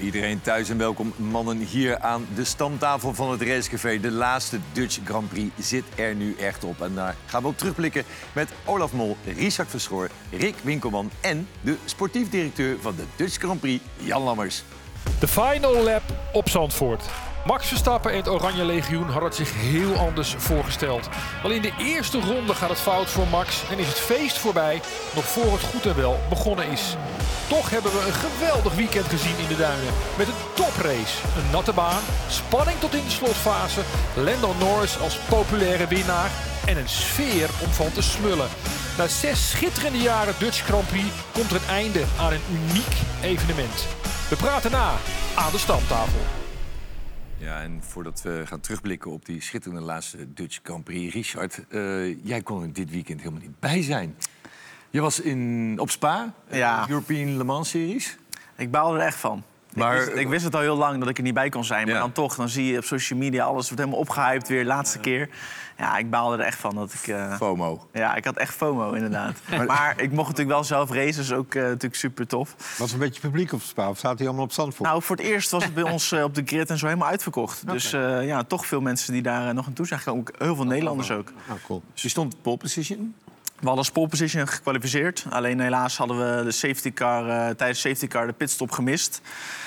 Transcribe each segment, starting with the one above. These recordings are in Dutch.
Iedereen thuis en welkom, mannen, hier aan de stamtafel van het Racecafé. De laatste Dutch Grand Prix zit er nu echt op. En daar gaan we op terugblikken met Olaf Mol, Richard Verschoor, Rick Winkelman en de sportief directeur van de Dutch Grand Prix, Jan Lammers. De final lap op Zandvoort. Max Verstappen en het Oranje Legioen hadden het zich heel anders voorgesteld. Al in de eerste ronde gaat het fout voor Max en is het feest voorbij, nog voor het goed en wel begonnen is. Toch hebben we een geweldig weekend gezien in de duinen. Met een toprace, een natte baan, spanning tot in de slotfase, Lando Norris als populaire winnaar en een sfeer om van te smullen. Na 6 schitterende jaren Dutch Grand Prix komt er een einde aan een uniek evenement. We praten na aan de stamtafel. Ja, en voordat we gaan terugblikken op die schitterende laatste Dutch Grand Prix, Richard, jij kon er dit weekend helemaal niet bij zijn. Je was op Spa, Ja. European Le Mans Series. Ik baalde er echt van. Maar, ik wist het al heel lang dat ik er niet bij kon zijn. Maar Ja. dan toch, dan zie je op social media, alles wordt helemaal opgehyped weer, laatste keer. Ja, ik baalde er echt van dat ik... FOMO. Ja, ik had echt FOMO, inderdaad. Maar ik mocht natuurlijk wel zelf racen, dus ook natuurlijk super tof. Was een beetje publiek op Spa of zaten die allemaal op Zandvoort? Nou, voor het eerst was het bij ons op de grid en zo helemaal uitverkocht. Okay. Dus ja, toch veel mensen die daar nog naartoe zijn gekomen. Ook heel veel Nederlanders ook. Nou, cool. Dus je stond pole position. We hadden als pole position gekwalificeerd. Alleen helaas hadden we de safety car, tijdens de safety car de pitstop gemist.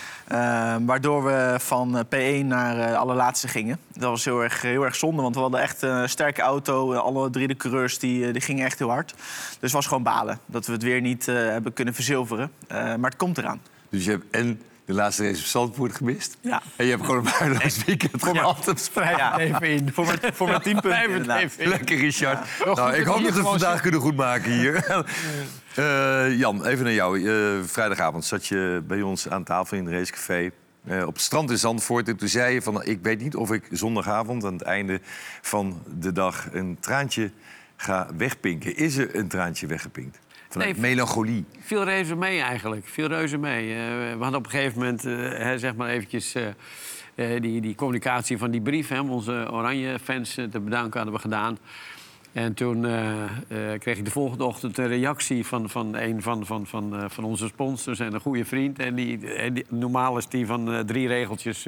Waardoor we van P1 naar allerlaatste gingen. Dat was heel erg zonde, want we hadden echt een sterke auto. Alle 3 de coureurs die gingen echt heel hard. Dus het was gewoon balen dat we het weer niet hebben kunnen verzilveren. Maar het komt eraan. Dus je hebt en de laatste race op Zandvoort gemist. Ja. En je hebt gewoon een buitenlands weekend gewoon af te spreken. Ja, even in. Voor mijn 10 punten inderdaad. Lekker, Richard. Ja. Nou, ik hoop dat we het vandaag kunnen goedmaken hier. Jan, even naar jou. Vrijdagavond zat je bij ons aan tafel in het Racecafé. Op het strand in Zandvoort. En toen zei je van, ik weet niet of ik zondagavond aan het einde van de dag een traantje ga wegpinken. Is er een traantje weggepinkt? Vanuit melancholie. Viel reuze mee eigenlijk. Viel reuze mee. We hadden op een gegeven moment, zeg maar eventjes... die communicatie van die brief, om onze Oranje-fans te bedanken, hadden we gedaan. En toen kreeg ik de volgende ochtend een reactie van een van onze sponsors en een goede vriend. En normaal is die van 3 regeltjes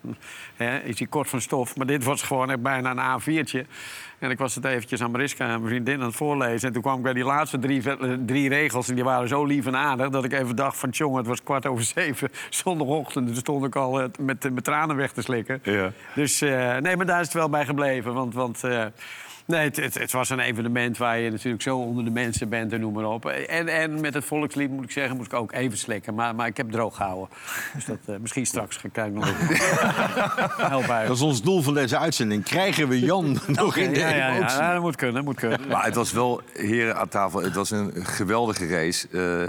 is die kort van stof. Maar dit was gewoon echt bijna een A4'tje. En ik was het eventjes aan Mariska en mijn vriendin aan het voorlezen. En toen kwam ik bij die laatste 3 regels. En die waren zo lief en aardig dat ik even dacht van... jongen, het was 6:15 zondagochtend. Toen stond ik al met tranen weg te slikken. Ja. Dus nee, maar daar is het wel bij gebleven. Want nee, het was een evenement waar je natuurlijk zo onder de mensen bent en noem maar op. En met het volkslied, moet ik zeggen, moest ik ook even slikken. Maar ik heb droog gehouden. Dus dat misschien straks ga ik kijken nog help uit. Dat is ons doel van deze uitzending. Krijgen we Jan nog in de emotie? Ja, dat moet kunnen, Maar het was wel, heren aan tafel, het was een geweldige race.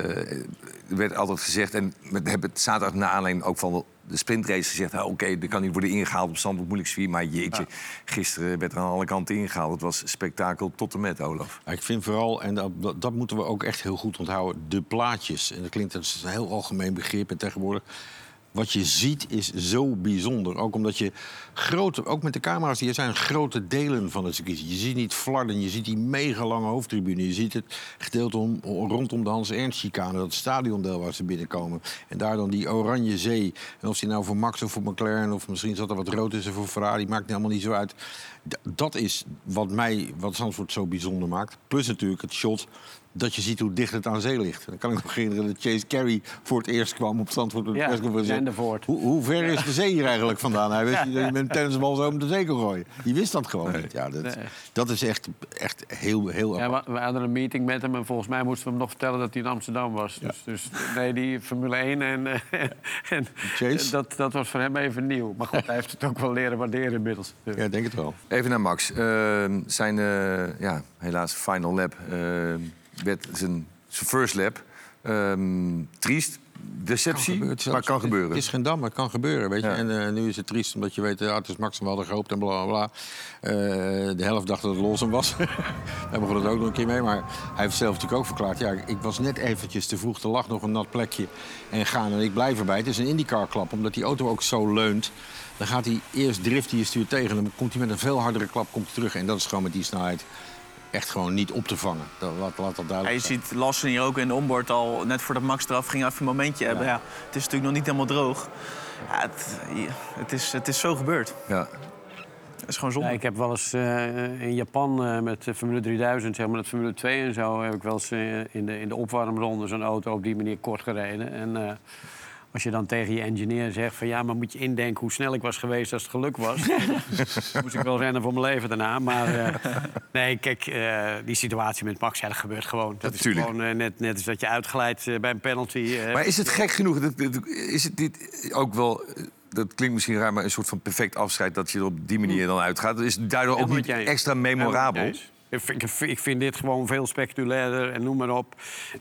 Er werd altijd gezegd, en we hebben het zaterdag na aanleiding ook van de sprintrace gezegd... oké, er kan niet worden ingehaald op Zandvoort, moeilijk sfeer. Maar jeetje, gisteren werd er aan alle kanten ingehaald. Het was spektakel tot en met, Olaf. Ik vind vooral, en dat moeten we ook echt heel goed onthouden... de plaatjes. En dat klinkt als een heel algemeen begrip en tegenwoordig... Wat je ziet is zo bijzonder. Ook omdat je ook met de camera's die er zijn, grote delen van het circuit. Je ziet niet flarden, je ziet die mega lange hoofdtribune. Je ziet het gedeelte rondom de Hans Ernst-chicane, dat stadiondeel waar ze binnenkomen. En daar dan die oranje zee. En of die nou voor Max of voor McLaren of misschien zat er wat rood tussen voor Ferrari, maakt helemaal niet zo uit. Dat is wat Zandvoort zo bijzonder maakt. Plus natuurlijk het shot dat je ziet hoe dicht het aan zee ligt. Dan kan ik nog herinneren dat Chase Carey voor het eerst kwam op Zandvoort. Hoe ver is de zee hier eigenlijk vandaan? Hij wist dat je met een tennisbal zo om de zee kon gooien. Die wist dat gewoon niet. Ja, dat is echt heel apart. Ja, we hadden een meeting met hem en volgens mij moesten we hem nog vertellen dat hij in Amsterdam was. Ja. Dus nee, die Formule 1 en dat was voor hem even nieuw. Maar goed, hij heeft het ook wel leren waarderen inmiddels. Ja, ik denk het wel. Even naar Max. Zijn helaas final lap werd zijn first lap. Triest. Deceptie, maar het kan gebeuren. Het is geen dam, maar het kan gebeuren, weet je. Ja. En nu is het triest, omdat je weet, het is Max, we hadden gehoopt en bla bla bla. De helft dacht dat het Lawson was. Daar begon het ook nog een keer mee, maar hij heeft zelf natuurlijk ook verklaard... ja, ik was net eventjes te vroeg, er lag nog een nat plekje en gaan en ik blijf erbij. Het is een IndyCar-klap, omdat die auto ook zo leunt. Dan gaat hij eerst driften, je stuurt tegen, dan komt hij met een veel hardere klap komt hij terug. En dat is gewoon met die snelheid echt gewoon niet op te vangen. Laat dat duidelijk Je zijn. ziet Lawson hier ook in de onboard al, net voordat Max eraf ging, even een momentje hebben. Ja, het is natuurlijk nog niet helemaal droog. Ja, het is zo gebeurd. Ja. Het is gewoon zonde. Ja, ik heb wel eens in Japan met de Formule 3000, zeg maar, met Formule 2 en zo... heb ik wel eens in de opwarmronde zo'n auto op die manier kort gereden. En als je dan tegen je engineer zegt van... ja, maar moet je indenken hoe snel ik was geweest als het geluk was. Moest ik wel rennen voor mijn leven daarna. Maar nee, kijk, die situatie met Max, ja, dat gebeurt gewoon. Dat is gewoon net als dat je uitglijdt bij een penalty. Maar is het gek genoeg? Is het dit ook wel... Dat klinkt misschien raar, maar een soort van perfect afscheid... dat je er op die manier dan uitgaat. Dat is daardoor ook niet extra memorabel. Ik vind dit gewoon veel spectaculairder en noem maar op.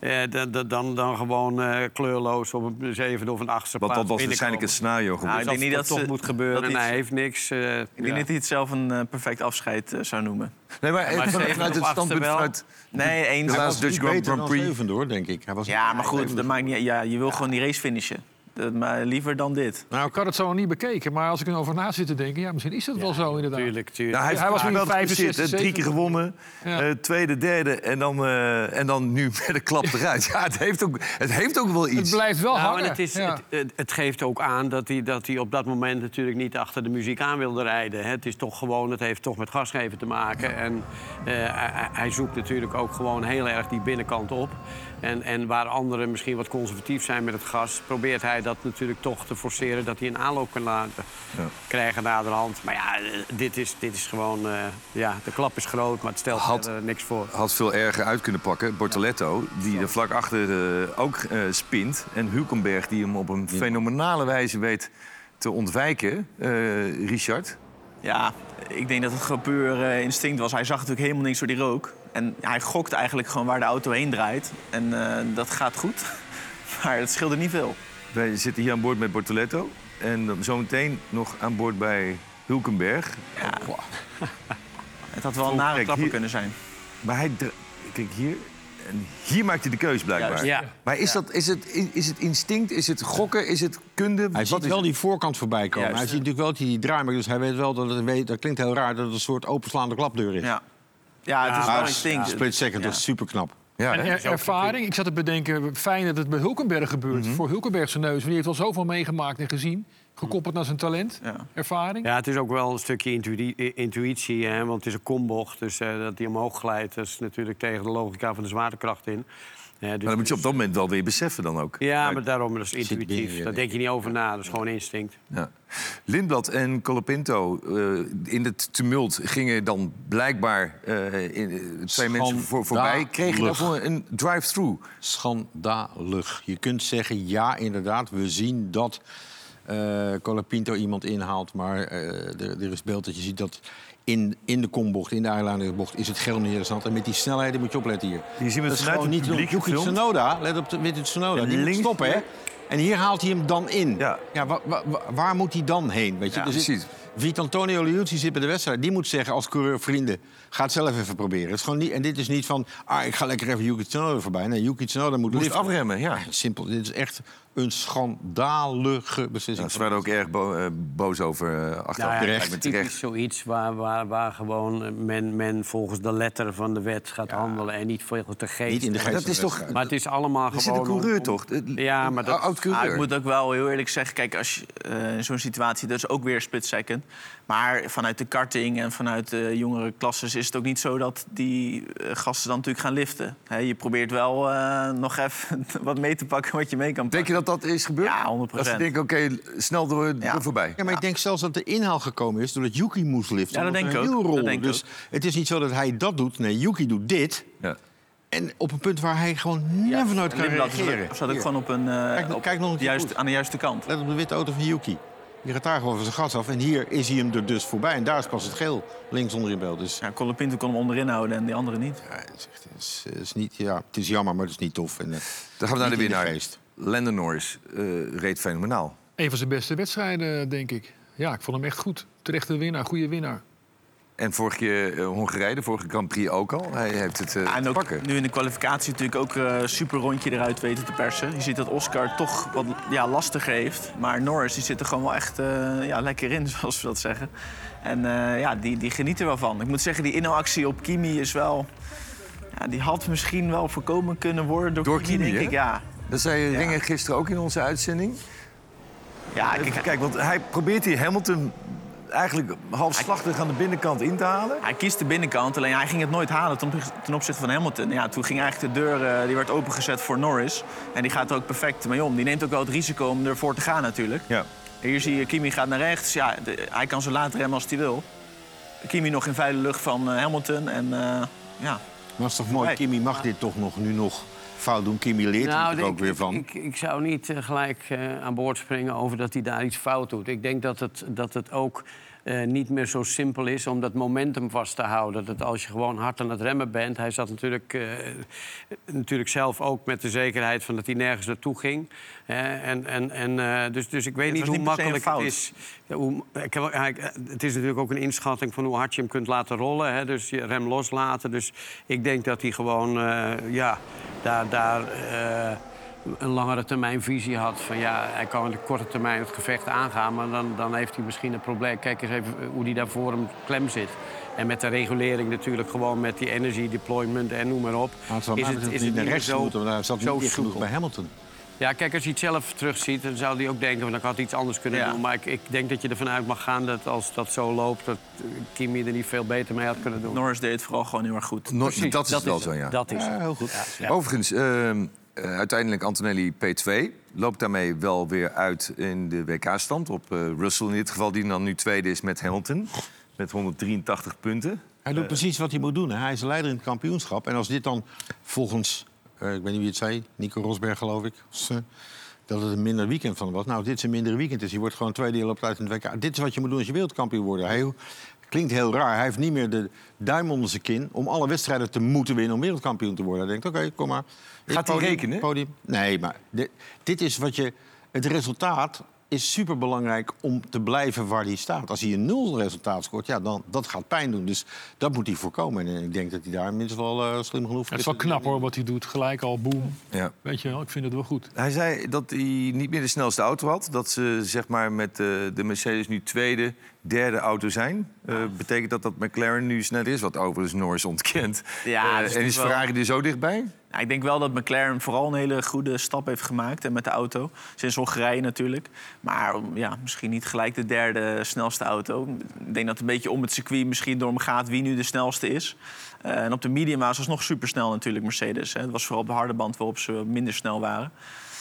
Dan gewoon kleurloos op een 7e of een 8e plaats. Want dat was waarschijnlijk het scenario geworden. Nou, ik denk niet dat toch moet gebeuren en hij heeft niks. Ik denk niet dat hij het zelf een perfect afscheid zou noemen. Nee, maar vanuit het standpunt vanuit... Nee, eens. Hij was Dutch Grand Prix. Hoor, denk ik. Hij was Ja, maar goed, dat maakt niet. Ja, je wil gewoon die race finishen. Maar liever dan dit. Nou, ik had het zo nog niet bekeken, maar als ik erover na zit te denken... ja, misschien is dat wel zo inderdaad. Tuurlijk. Nou, Hij was wel nu 65, 3 keer gewonnen, Ja. tweede, derde en dan nu met de klap eruit. Ja, het heeft ook wel iets. Het blijft wel Nou, hangen. en het geeft ook aan dat hij op dat moment natuurlijk niet achter de muziek aan wilde rijden. Hè. Het is toch gewoon, het heeft toch met gasgeven te maken. En hij zoekt natuurlijk ook gewoon heel erg die binnenkant op. En waar anderen misschien wat conservatief zijn met het gas... probeert hij dat natuurlijk toch te forceren... dat hij een aanloop kan laten krijgen naderhand. Maar ja, dit is gewoon... de klap is groot, maar het stelt er niks voor. Had veel erger uit kunnen pakken. Bortoletto, die er vlak achter ook spint. En Hülkenberg, die hem op een fenomenale wijze weet te ontwijken. Richard? Ja, ik denk dat het gewoon puur instinct was. Hij zag natuurlijk helemaal niks door die rook. En hij gokt eigenlijk gewoon waar de auto heen draait. En dat gaat goed. Maar het scheelde niet veel. Wij zitten hier aan boord met Bortoletto. En dan zometeen nog aan boord bij Hülkenberg. Ja. Het had wel een nare klapper kunnen zijn. Maar hij... Kijk, hier... En hier maakt hij de keus blijkbaar. Juist. Ja. Maar is het instinct? Is het gokken? Is het kunde? Hij ziet wel die voorkant voorbij komen. Juist. Hij ziet natuurlijk wel dat hij die draai maakt. Dus hij weet wel dat klinkt heel raar, dat het een soort openslaande klapdeur is. Ja, het is wel instinct. Split second, dat is super knap. Ja, En hè? ervaring, ik zat te bedenken, fijn dat het bij Hülkenberg gebeurt. Voor Hülkenberg zijn neus, want die heeft al zoveel meegemaakt en gezien. Gekoppeld naar zijn talent, ervaring. Ja, het is ook wel een stukje intuïtie, hè, want het is een kombocht. Dus dat hij omhoog glijdt, dat is natuurlijk tegen de logica van de zwaartekracht in. Dus Maar dat moet je op dat moment wel weer beseffen dan ook. Ja, maar daarom, dat is binnen intuïtief. je, Daar denk je niet over na, dat is gewoon instinct. Ja. Lindblad en Colapinto, in het tumult gingen dan blijkbaar twee mensen voorbij. Kregen daarvoor een drive-thru. Schandalig. Je kunt zeggen, ja, inderdaad, we zien dat Colapinto iemand inhaalt. Maar er is beeld dat je ziet dat in de kombocht, in de eyelinerbocht, is het geel niet interessant. En met die snelheden moet je opletten hier. Die zien we Dat is vanuit gewoon het niet publiek Yuki gefilmd. Tsunoda, let op Yuki Tsunoda, En die moet links- stoppen, hè. En hier haalt hij hem dan in. Ja. Waar moet hij dan heen? Weet je? Ja, Er zit- precies. Vitantonio Liuzzi zit bij de wedstrijd. Die moet zeggen als coureur, vrienden, ga het zelf even proberen. Het is gewoon niet, en dit is niet van, ik ga lekker even Yuki Tsunoda voorbij. Nee, Yuki Tsunoda moet Moest liften. afremmen, ja. Simpel. Dit is echt een schandalige beslissing. Ze waren ook erg boos over achteraf. Nou ja, Lijkt me het terecht. is zoiets waar gewoon men volgens de letter van de wet gaat handelen... en niet veel te geest. Niet in de geest Dat van is de toch... wedstrijd. Maar het is allemaal Er gewoon... zit een coureur, toch? Ja, maar dat... Oud-coureur. Ik moet ook wel heel eerlijk zeggen, kijk, als je, in zo'n situatie, dat is ook weer split second. Maar vanuit de karting en vanuit de jongere klasses is het ook niet zo dat die gasten dan natuurlijk gaan liften. Hè, je probeert wel nog even wat mee te pakken wat je mee kan pakken. Denk je dat dat is gebeurd? Ja, 100%. Dat ze denken, oké, snel er voorbij. Ja, maar ik denk zelfs dat de inhaal gekomen is doordat Yuki moest liften. Ja, dat omdat denk er ik een ook. wiel rolde. Dat denk ik Dus het is niet zo dat hij dat doet. Nee, Yuki doet dit. Ja. En op een punt waar hij gewoon never nooit kan Lindblad reageren. zat ook gewoon op een, Kijk nog een keer goed. aan de juiste kant. Let op de witte auto van Yuki. Die gaat daar gewoon van zijn gas af. En hier is hij hem er dus voorbij. En daar is pas het geel links onder je beeld. Dus Ja, Colapinto kon hem onderin houden en die andere niet. ja, het is niet, ja, het is jammer, maar het is niet tof. En, Dan gaan we naar de niet in winnaar. geest. Lando Norris reed fenomenaal. Een van zijn beste wedstrijden, denk ik. Ja, ik vond hem echt goed. Terechte winnaar, goede winnaar. En vorige keer Hongarije, de vorige Grand Prix ook al. Hij heeft het En te ook pakken. nu in de kwalificatie natuurlijk ook super rondje eruit weten te persen. Je ziet dat Oscar toch wat lastiger heeft. Maar Norris die zit er gewoon wel echt lekker in, zoals we dat zeggen. En die geniet er wel van. Ik moet zeggen, die inhaalactie op Kimi is wel... Ja, die had misschien wel voorkomen kunnen worden door Kimi, denk hè? ik. Ja. Dat zei Renger gisteren ook in onze uitzending. Ja, Kijk, want hij probeert hier Hamilton eigenlijk halfslachtig aan de binnenkant in te halen. Hij kiest de binnenkant, alleen hij ging het nooit halen ten opzichte van Hamilton. Ja, toen ging eigenlijk de deur die werd opengezet voor Norris. En die gaat er ook perfect mee om. Die neemt ook wel het risico om ervoor te gaan natuurlijk. Ja. Hier zie je, Kimi gaat naar rechts. Ja, hij kan zo later remmen als hij wil. Kimi nog in vuile lucht van Hamilton. En Maar het is toch mooi, Kimi mag dit toch nu nog fout doen. Kimi leert er ook weer van. Ik zou niet gelijk aan boord springen over dat hij daar iets fout doet. Ik denk dat het ook niet meer zo simpel is om dat momentum vast te houden. Dat als je gewoon hard aan het remmen bent... Hij zat natuurlijk zelf ook met de zekerheid van dat hij nergens naartoe ging. Dus ik weet niet hoe makkelijk het is. Het is natuurlijk ook een inschatting van hoe hard je hem kunt laten rollen. Hè? Dus je rem loslaten. Dus ik denk dat hij gewoon daar een langere termijn visie had. Van hij kan in de korte termijn het gevecht aangaan... maar dan heeft hij misschien een probleem. Kijk eens even hoe hij daar voor hem klem zit. En met de regulering natuurlijk gewoon met die energy deployment en noem maar op. Maar het niet naar rechts moeten, maar daar zat niet genoeg bij Hamilton. Ja, kijk, als hij het zelf terugziet, dan zou hij ook denken... van, dan had hij iets anders kunnen doen. Maar ik denk dat je ervan uit mag gaan dat als dat zo loopt... dat Kimi er niet veel beter mee had kunnen doen. Norris deed het vooral gewoon heel erg goed. Dat is wel zo, ja. Dat is heel goed. Ja. Overigens, uiteindelijk Antonelli P2 loopt daarmee wel weer uit in de WK-stand. Op Russell in dit geval, die dan nu tweede is met Hamilton. Met 183 punten. Hij doet precies wat hij moet doen. Hè. Hij is leider in het kampioenschap. En als dit dan volgens, ik weet niet wie het zei, Nico Rosberg geloof ik... dat het een minder weekend van was. Nou, dit is een minder weekend. Dus je wordt gewoon tweede, je loopt uit in het WK. Dit is wat je moet doen als je wereldkampioen wordt. Klinkt heel raar. Hij heeft niet meer de duim onder zijn kin om alle wedstrijden te moeten winnen om wereldkampioen te worden. Hij denkt, oké, kom maar. Gaat hij rekenen? Podium. Nee, maar dit is wat je... Het resultaat is superbelangrijk om te blijven waar hij staat. Als hij een 0 resultaat scoort, dan dat gaat pijn doen. Dus dat moet hij voorkomen. En ik denk dat hij daar minstens wel slim genoeg voor Het is wel knap hoor, wat hij doet. Gelijk al, boem. Ja. Weet je wel, ik vind het wel goed. Hij zei dat hij niet meer de snelste auto had. Dat ze zeg maar met de Mercedes nu tweede, derde auto zijn. Betekent dat McLaren nu sneller is? Wat overigens Norris ontkent. Ja, en is Ferrari er zo dichtbij? Ja, ik denk wel dat McLaren vooral een hele goede stap heeft gemaakt. En met de auto. Sinds Hongarije natuurlijk. Maar misschien niet gelijk de derde snelste auto. Ik denk dat het een beetje om het circuit misschien door hem gaat wie nu de snelste is. En op de medium was het nog supersnel natuurlijk Mercedes. Hè. Het was vooral op de harde band waarop ze minder snel waren.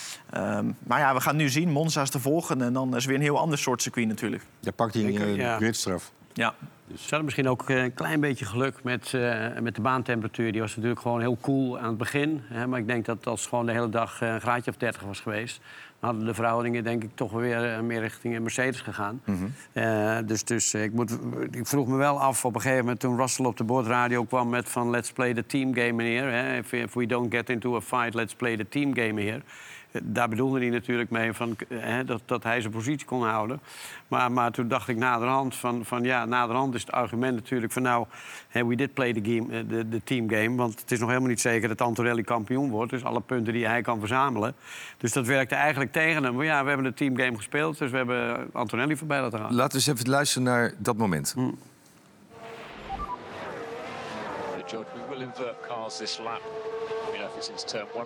Maar we gaan nu zien. Monza is te volgen. En dan is weer een heel ander soort circuit natuurlijk. Daar pakt hij een gridstraf. Ja. Ze hadden misschien ook een klein beetje geluk met de baantemperatuur. Die was natuurlijk gewoon heel koel aan het begin. Hè, maar ik denk dat als gewoon de hele dag een graadje of 30 was geweest... dan hadden de verhoudingen denk ik toch weer meer richting Mercedes gegaan. Mm-hmm. Dus ik vroeg me wel af op een gegeven moment... toen Russell op de bordradio kwam met van... let's play the team game here. Hè. If we don't get into a fight, let's play the team game here. Daar bedoelde hij natuurlijk mee van, dat hij zijn positie kon houden. Maar toen dacht ik naderhand naderhand is het argument natuurlijk van... we did play the team game. Want het is nog helemaal niet zeker dat Antonelli kampioen wordt. Dus alle punten die hij kan verzamelen. Dus dat werkte eigenlijk tegen hem. Maar we hebben de teamgame gespeeld, dus we hebben Antonelli voorbij laten gaan. Laten we eens even luisteren naar dat moment. George, we will invert cars this lap. Since turn 1.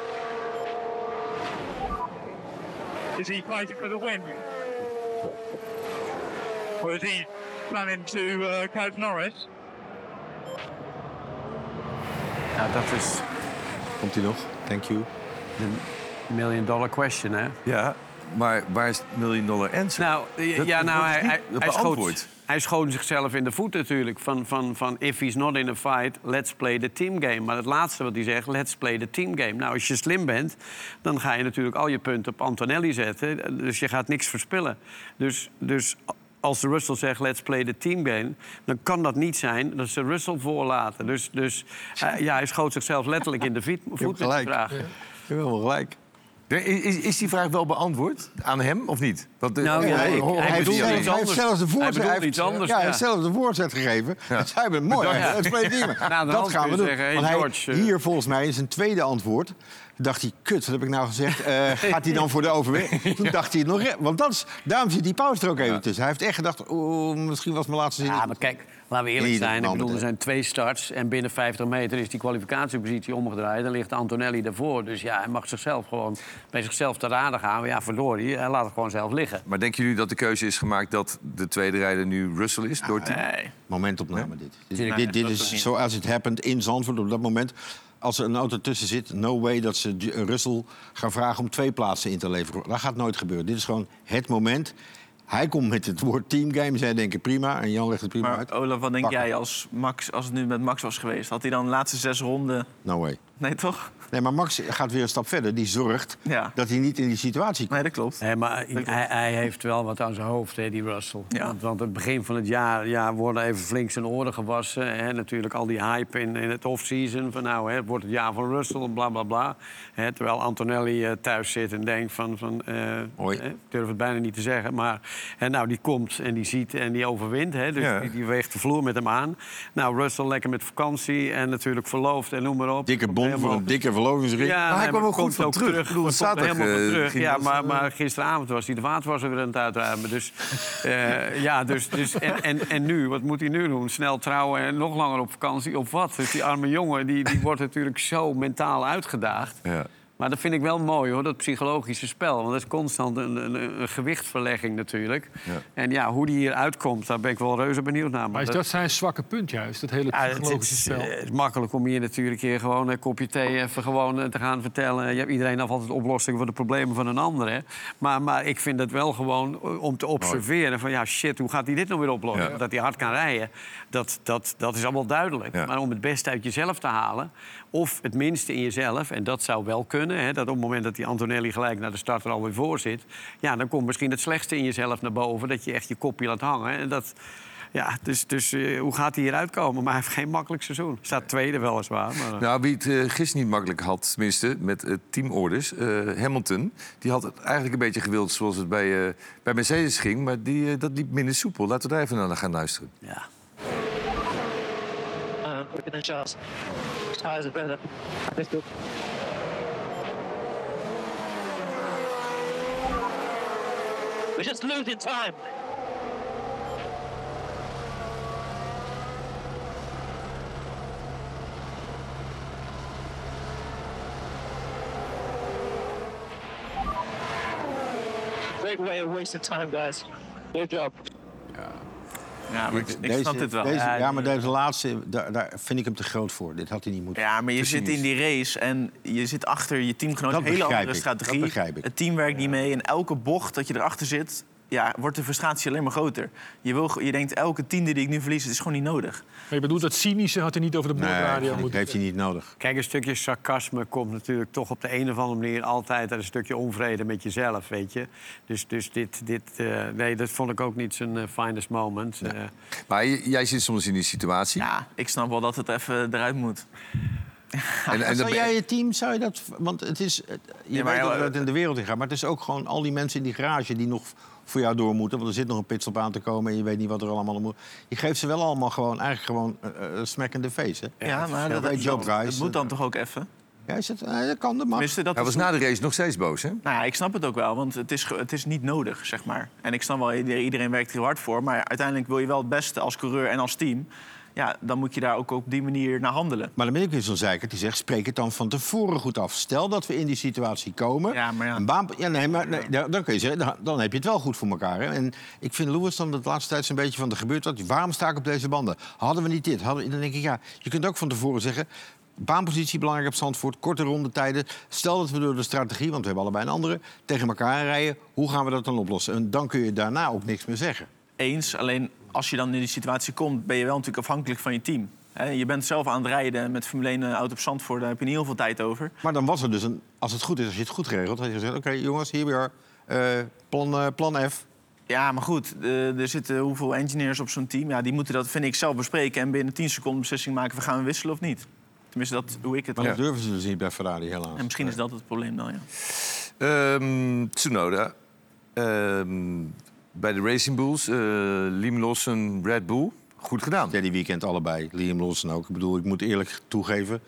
Is he fighting for the win? Or is he planning to coach Norris? Nou, dat is Komt hij nog? Thank you. de $1 million question, hè? Ja, maar waar is het $1 million answer? Nou, beantwoord. hij schoot zichzelf in de voet natuurlijk. Van if he's not in a fight, let's play the team game. Maar het laatste wat hij zegt, let's play the team game. Nou, als je slim bent, dan ga je natuurlijk al je punten op Antonelli zetten. Dus je gaat niks verspillen. Dus als de Russell zegt, let's play the team game... dan kan dat niet zijn dat ze Russell voorlaten. Dus hij schoot zichzelf letterlijk in de voet met die vraag. Je hebt wel gelijk. Is die vraag wel beantwoord aan hem of niet? Want, Nou, ja, Hij heeft iets anders. zelfs de voorzet. Hij bedoelt iets anders, Hij ja. heeft zelfs de voorzet gegeven. Ja. Zij hebben het mooi. Ja. Dat spreekt niet meer. Nou, dan Dat gaan we doen. zeggen, hey, Want George, hier volgens mij is een tweede antwoord. Dacht hij, kut, wat heb ik nou gezegd? Gaat hij dan voor de overwinning? Toen dacht hij het nog... Want daarom zit die pauze er ook even tussen. Hij heeft echt gedacht, misschien was mijn laatste zin... Ja, maar kijk, laten we eerlijk Niet zijn. Ik het bedoel, er moment, zijn 2 starts en binnen 50 meter is die kwalificatiepositie omgedraaid. Dan ligt Antonelli daarvoor. Dus ja, hij mag zichzelf gewoon bij zichzelf te raden gaan. Maar ja, verdorie, hij laat het gewoon zelf liggen. Maar denken jullie dat de keuze is gemaakt dat de tweede rijder nu Russell is? Door Nee. Momentopname dit. Nee, Dit dat is ook niet. zoals het happened in Zandvoort op dat moment. Als er een auto tussen zit, no way dat ze Russell gaan vragen om 2 plaatsen in te leveren. Dat gaat nooit gebeuren. Dit is gewoon het moment. Hij komt met het woord teamgame. Zij denken prima en Jan legt het prima Maar uit. Olaf, wat denk Pakken. jij als het nu met Max was geweest? Had hij dan de laatste 6 ronden... No way. Nee, toch? Nee, maar Max gaat weer een stap verder. Die zorgt Ja. dat hij niet in die situatie komt. Nee, dat klopt. Nee, maar hij heeft wel wat aan zijn hoofd, hè, die Russell. Ja. Want het begin van het jaar worden even flink zijn oren gewassen. Hè, natuurlijk al die hype in het off-season. Van nou, hè, het wordt het jaar van Russell, bla bla bla. Hè, terwijl Antonelli thuis zit en denkt van Hoi. ik durf het bijna niet te zeggen. Maar nou, die komt en die ziet en die overwint. Hè, dus Ja. die weegt de vloer met hem aan. Nou, Russell lekker met vakantie en natuurlijk verloofd en noem maar op. Dikke Komt bom voor helemaal- een dikke verlovingsring. Ja, Maar hij kwam wel goed komt van ook terug. Ik bedoel, Komt zaterdag, helemaal van terug. ging Ja, dat, maar gisteravond was hij de vaatwasser weer aan het uitruimen. Dus, en nu, wat moet hij nu doen? Snel trouwen en nog langer op vakantie? Of wat? Dus die arme jongen, die wordt natuurlijk zo mentaal uitgedaagd. Ja. Maar dat vind ik wel mooi, hoor, dat psychologische spel. Want dat is constant een gewichtverlegging natuurlijk. Ja. En ja, hoe die hier uitkomt, daar ben ik wel reuze benieuwd naar. Maar is dat zijn zwakke punt juist, dat hele Ja, psychologische spel? Het is makkelijk om hier natuurlijk hier gewoon een kopje thee even gewoon te gaan vertellen. Je hebt iedereen af altijd oplossingen voor de problemen van een ander. Hè? Maar ik vind het wel gewoon om te observeren van ja, shit, hoe gaat hij dit nou weer oplossen? Ja. Dat hij hard kan rijden, dat is allemaal duidelijk. Ja. Maar om het beste uit jezelf te halen, of het minste in jezelf, en dat zou wel kunnen, hè, dat op het moment dat die Antonelli gelijk naar de start er alweer voor zit, ja, dan komt misschien het slechtste in jezelf naar boven, dat je echt je kopje laat hangen. En dat, ja, dus hoe gaat hij hieruit komen? Maar hij heeft geen makkelijk seizoen. Staat tweede weliswaar. Maar, Nou, wie het gisteren niet makkelijk had, tenminste met teamorders, Hamilton, die had het eigenlijk een beetje gewild zoals het bij Mercedes ging, maar dat liep minder soepel. Laten we daar even naar gaan luisteren. ja. Quicker than Charles. Tires are better. Let's go. We're just losing time. Great way of wasting time, guys. Good job. Ja, maar ik snap dit wel. Maar deze laatste, daar vind ik hem te groot voor. Dit had hij niet moeten. Ja, maar je zit in die race en je zit achter je teamgenoot. Dat Een hele begrijp andere ik. strategie. Dat begrijp ik. Het team werkt niet mee. En elke bocht dat je erachter zit, ja, wordt de frustratie alleen maar groter. Je denkt, elke tiende die ik nu verlies, het is gewoon niet nodig. Maar je bedoelt dat cynische had hij niet over de boordradio dat moeten heeft hij niet nodig. Kijk, een stukje sarcasme komt natuurlijk toch op de een of andere manier altijd uit een stukje onvrede met jezelf, weet je. Dus nee, dat vond ik ook niet zijn finest moment. Maar jij zit soms in die situatie. Ja, ik snap wel dat het even eruit moet. En dan Zou ben jij je- je team, zou je dat... Want het is... Je maar weet dat ja, het in de wereld in gaat. Maar het is ook gewoon al die mensen in die garage die nog voor jou door moeten. Want er zit nog een pitstop aan te komen en je weet niet wat er allemaal moet. Je geeft ze wel allemaal gewoon, eigenlijk gewoon smack in the face, hè? Ja, maar Great job, guys. dat moet dan toch ook even? Ja, dat kan, dat mag. Tenminste, dat Hij is was na de race nog steeds boos, hè? Nou ja, ik snap het ook wel, want het is niet nodig, zeg maar. En ik snap wel, iedereen werkt er heel hard voor. Maar uiteindelijk wil je wel het beste als coureur en als team. Ja, dan moet je daar ook op die manier naar handelen. Maar dan ben ik weer zo'n zeikert die zegt, spreek het dan van tevoren goed af. Stel dat we in die situatie komen. Ja, maar ja. Een baan, dan kun je zeggen, dan heb je het wel goed voor elkaar. Hè? En ik vind Lewis dan de laatste tijd zo'n beetje van, er gebeurt wat. Waarom sta ik op deze banden? Hadden we niet dit? Dan denk ik, ja, je kunt ook van tevoren zeggen, baanpositie belangrijk op Zandvoort, korte rondetijden. Stel dat we door de strategie, want we hebben allebei een andere, tegen elkaar rijden. Hoe gaan we dat dan oplossen? En dan kun je daarna ook niks meer zeggen. Eens, alleen als je dan in die situatie komt, ben je wel natuurlijk afhankelijk van je team. Je bent zelf aan het rijden met Formule 1 auto op Zandvoort, daar heb je niet heel veel tijd over. Maar dan was er dus als het goed is, als je het goed geregeld, had je gezegd, oké, jongens, hier weer plan F. Ja, maar goed, er zitten hoeveel engineers op zo'n team. Ja, die moeten dat, vind ik, zelf bespreken en binnen 10 seconden beslissing maken, we gaan wisselen of niet. Tenminste, dat hoe ik het. Maar Ja. dat durven ze dus niet bij Ferrari, helaas. En misschien is dat het probleem dan, ja. Tsunoda bij de Racing Bulls, Liam Lawson, Red Bull. Goed gedaan. Ja, die weekend allebei. Liam Lawson ook. Ik bedoel, ik moet eerlijk toegeven...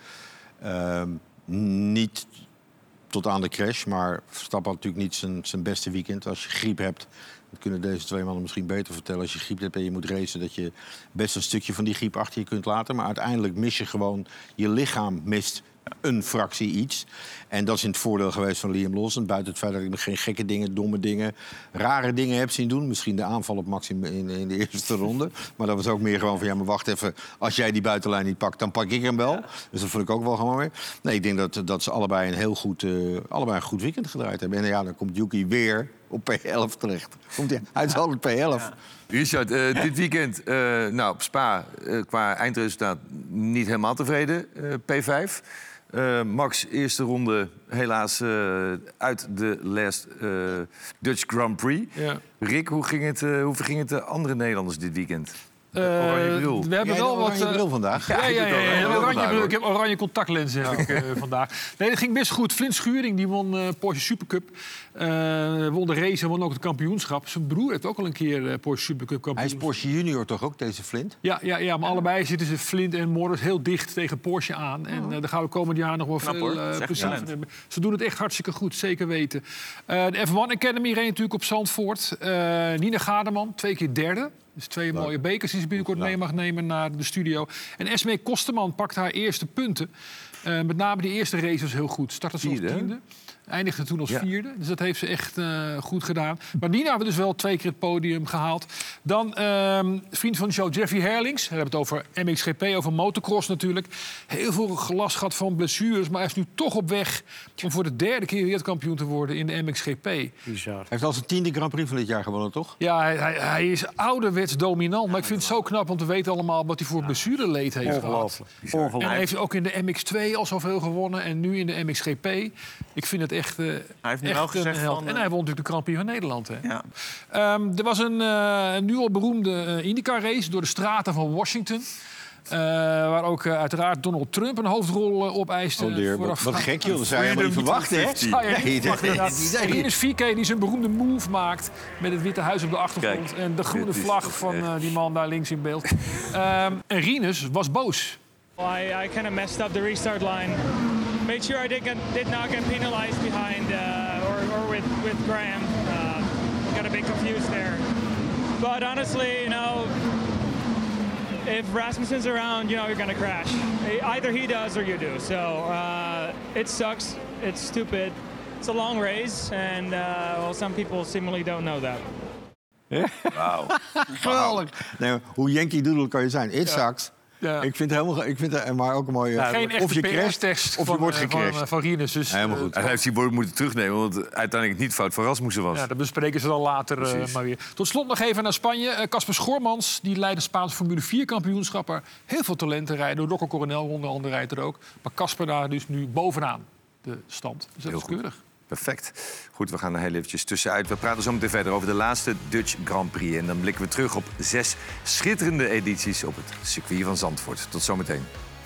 niet tot aan de crash, maar Verstappen had natuurlijk niet zijn beste weekend. Als je griep hebt, dat kunnen deze twee mannen misschien beter vertellen. Als je griep hebt en je moet racen, dat je best een stukje van die griep achter je kunt laten. Maar uiteindelijk mis je gewoon, je lichaam mist een fractie iets. En dat is in het voordeel geweest van Liam Lawson. Buiten het feit dat ik nog geen gekke dingen, domme dingen, rare dingen heb zien doen. Misschien de aanval op Max in de eerste ronde. Maar dat was ook meer gewoon van, ja, maar wacht even. Als jij die buitenlijn niet pakt, dan pak ik hem wel. Dus dat vond ik ook wel gewoon weer. Nee, ik denk dat ze allebei een heel goed, allebei een goed weekend gedraaid hebben. En ja, dan komt Yuki weer op P11 terecht. Komt hij uit al het P11. Ja. Richard, dit weekend op Spa qua eindresultaat niet helemaal tevreden. P5. Max, eerste ronde helaas uit de last Dutch Grand Prix. Ja. Rick, hoe verging het de andere Nederlanders dit weekend? Oranje bril. We hebben wel wat bril vandaag. Ja, oranje bril. Ik heb oranje contactlenzen vandaag. Nee, dat ging best goed. Flint Schuring die won Porsche Supercup. Won de race en won ook het kampioenschap. Zijn broer heeft ook al een keer Porsche Supercup kampioenschap. Hij is Porsche Junior toch ook, deze Flint? Ja, maar allebei zitten ze Flint en Morris heel dicht tegen Porsche aan. En daar gaan we komend jaar nog wel veel plezier van hebben. Ze doen het echt hartstikke goed, zeker weten. De F1 Academy reed natuurlijk op Zandvoort. Nina Gademan, 2 keer derde. Dus 2 mooie bekers die ze binnenkort mee mag nemen naar de studio. En Esmee Kosterman pakt haar eerste punten. Met name die eerste race was heel goed. Startte ze als 10e. Eindigde toen als 4e. Dus dat heeft ze echt goed gedaan. Maar Nina hebben dus wel 2 keer het podium gehaald. Dan vriend van de show Jeffrey Herlings. We hebben het over MXGP, over motocross natuurlijk. Heel veel gelast gehad van blessures. Maar hij is nu toch op weg om voor de 3e keer wereldkampioen te worden in de MXGP. Bizar. Hij heeft al zijn 10e Grand Prix van dit jaar gewonnen, toch? Ja, hij is ouderwets dominant. Maar ik vind het zo knap, want we weten allemaal wat hij voor blessureleed heeft gehad. En hij heeft ook in de MX2 al zoveel gewonnen. En nu in de MXGP. Ik vind het echt, hij heeft nu echt wel gezegd een held. van, En hij won natuurlijk de Grand Prix van Nederland. Hè. Ja. Er was een nu al beroemde IndyCar-race door de straten van Washington. Waar ook uiteraard Donald Trump een hoofdrol opeiste. Oh dear, wat gek joh, dat zou je helemaal niet verwachten, hè? Rinus VeeKay die zijn beroemde move maakt met het Witte Huis op de achtergrond. Kijk, en de groene vlag van die man daar links in beeld. En Rinus was boos. I kind of messed up the restart line. Made sure I did not get penalized behind or with Graham. Got a bit confused there. But honestly, if Rasmussen's around, you're going to crash. Either he does or you do. So it sucks. It's stupid. It's a long race, and some people seemingly don't know that. Wauw. Geweldig. Nee, hoe Yankee Doodle kan je zijn? It sucks. Ja. Ik vind het maar ook een mooie... Geen echte PS-test of je wordt gecrashed. Van Rinus. Dus, helemaal goed. Hij heeft die woord moeten terugnemen, want uiteindelijk het niet fout van Rasmussen was. Ja, dat bespreken ze dan later maar weer. Tot slot nog even naar Spanje. Casper Schormans, die leidt de Spaanse Formule 4 kampioenschap. Heel veel talenten rijden. Rocco Coronel onder andere rijdt er ook. Maar Casper daar dus nu bovenaan de stand. Dus dat is keurig. Perfect. Goed, we gaan er heel eventjes tussenuit. We praten zo meteen verder over de laatste Dutch Grand Prix. En dan blikken we terug op 6 schitterende edities op het circuit van Zandvoort. Tot zometeen.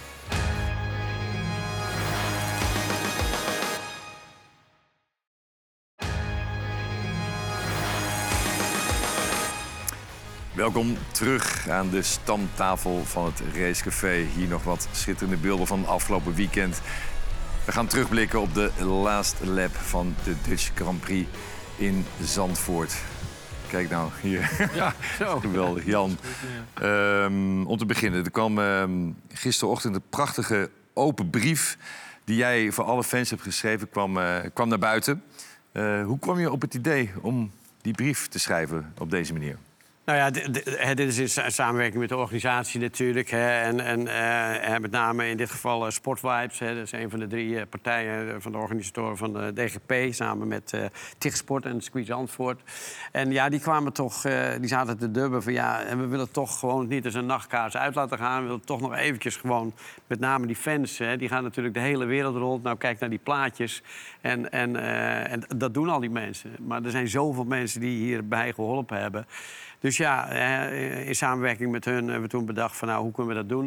Welkom terug aan de stamtafel van het Racecafé. Hier nog wat schitterende beelden van het afgelopen weekend. We gaan terugblikken op de last lap van de Dutch Grand Prix in Zandvoort. Kijk nou, hier. Ja, geweldig, Jan. Om te beginnen, er kwam gisterochtend een prachtige open brief... die jij voor alle fans hebt geschreven, kwam naar buiten. Hoe kwam je op het idee om die brief te schrijven op deze manier? Nou ja, dit is in samenwerking met de organisatie natuurlijk. En met name in dit geval Sportvibes. Dat is een van de 3 partijen van de organisatoren van de DGP... samen met TIG-Sport en Squeeze Zandvoort. En ja, die kwamen toch, die zaten te dubben van... ja, en we willen toch gewoon niet als een nachtkaars uit laten gaan. We willen toch nog eventjes gewoon, met name die fans... die gaan natuurlijk de hele wereld rond. Nou, kijk naar die plaatjes. En dat doen al die mensen. Maar er zijn zoveel mensen die hierbij geholpen hebben... Dus ja, in samenwerking met hun hebben we toen bedacht van... nou, hoe kunnen we dat doen?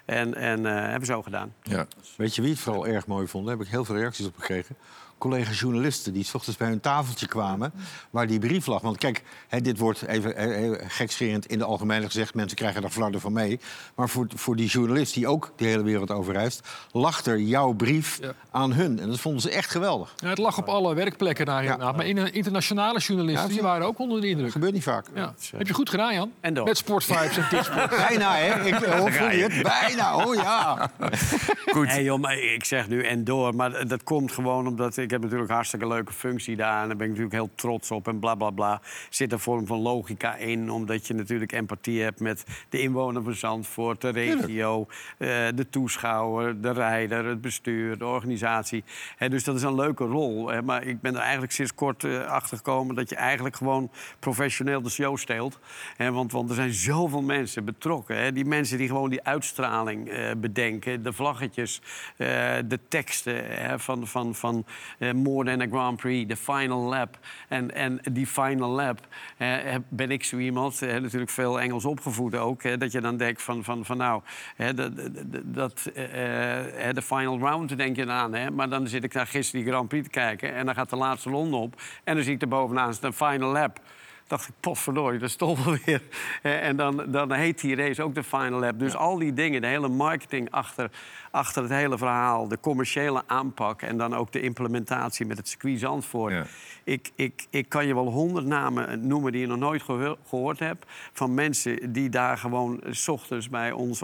En hebben we zo gedaan. Ja. Weet je wie het vooral erg mooi vond? Daar heb ik heel veel reacties op gekregen. Collega-journalisten die 's ochtends bij hun tafeltje kwamen... waar die brief lag. Want kijk, dit wordt even gekscherend in de algemene gezegd... mensen krijgen er flarden van mee. Maar voor die journalist die ook de hele wereld overreist... lag er jouw brief aan hun. En dat vonden ze echt geweldig. Ja, het lag op alle werkplekken daar inderdaad. Maar internationale journalisten die waren ook onder de indruk. Dat gebeurt niet vaak. Ja. Heb je goed gedaan, Jan? En door. Met Sportvibes en Tipsport. Bijna, hè? Hoe voel je het? Bijna, oh ja. Goed. Nee, joh, maar ik zeg nu en door. Maar dat komt gewoon omdat... Ik heb natuurlijk een hartstikke leuke functie daar. En daar ben ik natuurlijk heel trots op en bla, bla, bla. Er zit een vorm van logica in. Omdat je natuurlijk empathie hebt met de inwoner van Zandvoort... de regio, de toeschouwer, de rijder, het bestuur, de organisatie. Dus dat is een leuke rol. Maar ik ben er eigenlijk sinds kort achter gekomen... dat je eigenlijk gewoon professioneel de show steelt. Want er zijn zoveel mensen betrokken. Die mensen die gewoon die uitstraling bedenken. De vlaggetjes, de teksten van More Than a Grand Prix, de Final Lap. En die Final Lap ben ik zo iemand, natuurlijk veel Engels opgevoed ook... dat je dan denkt van nou, de Final Round denk je aan. Maar dan zit ik naar gisteren die Grand Prix te kijken... en dan gaat de laatste ronde op en dan zie ik er bovenaan een Final Lap... dacht ik, potverdorie, dat is toch wel weer. En dan heet die race ook de Final Lap. Dus al die dingen, de hele marketing achter het hele verhaal... de commerciële aanpak en dan ook de implementatie met het circuit Zandvoort... Ja. Ik kan je wel 100 namen noemen die je nog nooit gehoord hebt... van mensen die daar gewoon 's ochtends bij ons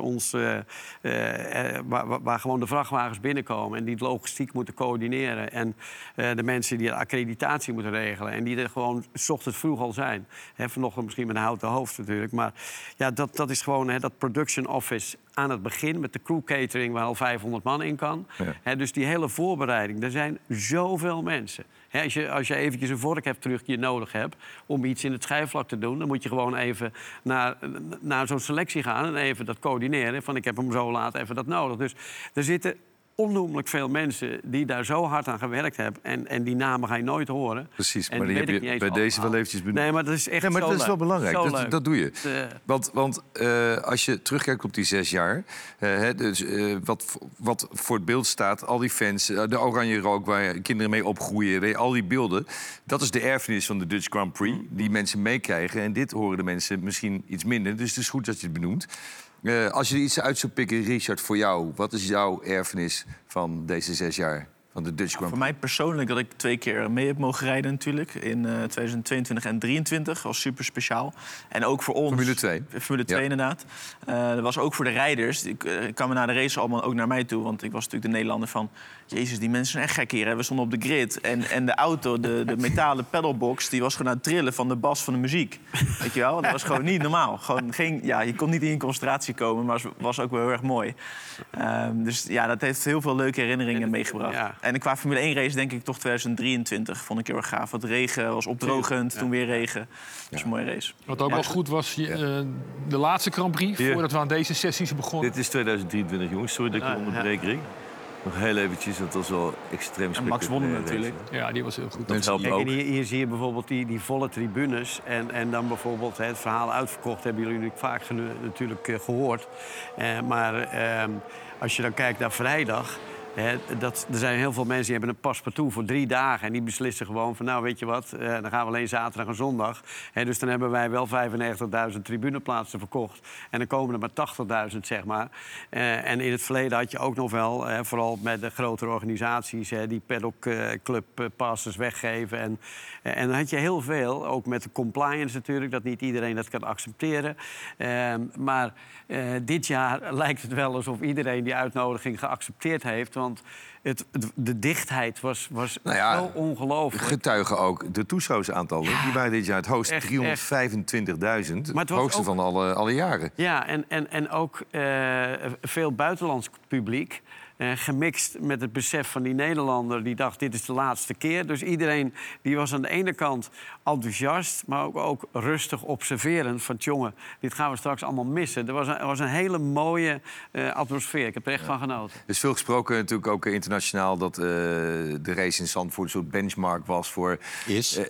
waar gewoon de vrachtwagens binnenkomen... en die het logistiek moeten coördineren... en de mensen die de accreditatie moeten regelen... en die er gewoon 's ochtends vroeg al zijn. Vanochtend misschien met een houten hoofd natuurlijk. Maar ja, dat is gewoon dat production office aan het begin... met de crew catering waar al 500 man in kan. Ja. Dus die hele voorbereiding, er zijn zoveel mensen... Als je eventjes een vork hebt terug die je nodig hebt... om iets in het schijfvlak te doen... dan moet je gewoon even naar zo'n selectie gaan... en even dat coördineren. Van ik heb hem zo laat even dat nodig. Dus er zitten onnoemelijk veel mensen die daar zo hard aan gewerkt hebben... en die namen ga je nooit horen. Precies, en maar die heb je bij deze wel eventjes benoemd. Nee, maar dat is echt maar dat is wel belangrijk. Dat doe je. Want als je terugkijkt op die 6 jaar... wat voor het beeld staat, al die fans... de oranje rook waar kinderen mee opgroeien... al die beelden, dat is de erfenis van de Dutch Grand Prix... die mensen meekrijgen. En dit horen de mensen misschien iets minder. Dus het is goed dat je het benoemt. Als je er iets uit zou pikken, Richard, voor jou... wat is jouw erfenis van deze 6 jaar van de Dutch Grand Prix? Voor mij persoonlijk dat ik 2 keer mee heb mogen rijden natuurlijk. In 2022 en 2023. was super speciaal. En ook voor ons... Formule 2. Formule 2 inderdaad. Dat was ook voor de rijders. Ik kwam na de race allemaal ook naar mij toe. Want ik was natuurlijk de Nederlander van... Jezus, die mensen zijn echt gek hier. Hè? We stonden op de grid. En de auto, de metalen pedalbox... die was gewoon aan het trillen van de bas van de muziek. Weet je wel? Dat was gewoon niet normaal. Gewoon je kon niet in concentratie komen... maar het was ook wel heel erg mooi. Dus ja, dat heeft heel veel leuke herinneringen meegebracht. Ja. En qua Formule 1 race denk ik toch 2023. Vond ik heel erg gaaf. Want regen was opdrogend, toen weer regen. Dat was een mooie race. Wat ook wel goed was, de laatste Grand Prix... voordat we aan deze sessies begonnen. Dit is 2023, jongens. Sorry dat ik je onderbreek, Rick. Nog heel eventjes, dat was wel extreem spectaculair. En Max won natuurlijk. Ja, die was heel goed. Dat helpt ook. En hier zie je bijvoorbeeld die volle tribunes. En dan bijvoorbeeld het verhaal uitverkocht... hebben jullie vaak natuurlijk gehoord. Maar als je dan kijkt naar vrijdag... er zijn heel veel mensen die hebben een paspartout voor 3 dagen... en die beslissen gewoon van, nou, weet je wat... dan gaan we alleen zaterdag en zondag. Dus dan hebben wij wel 95.000 tribuneplaatsen verkocht. En dan komen er maar 80.000, zeg maar. En in het verleden had je ook nog wel... vooral met de grotere organisaties... die paddock club passes weggeven. En dan had je heel veel, ook met de compliance natuurlijk... dat niet iedereen dat kan accepteren. Maar dit jaar lijkt het wel alsof iedereen die uitnodiging geaccepteerd heeft... Want de dichtheid was zo ongelooflijk. Getuigen ook de toeschouwersaantallen. Die waren dit jaar het hoogst 325.000. Het hoogste ook van alle jaren. Ja, en ook veel buitenlands publiek. Gemixt met het besef van die Nederlander die dacht... dit is de laatste keer. Dus iedereen die was aan de ene kant enthousiast... maar ook rustig observerend van... jongen, dit gaan we straks allemaal missen. Er was een hele mooie atmosfeer. Ik heb er echt van genoten. Er is veel gesproken natuurlijk ook internationaal... dat de race in Zandvoort een soort benchmark was voor...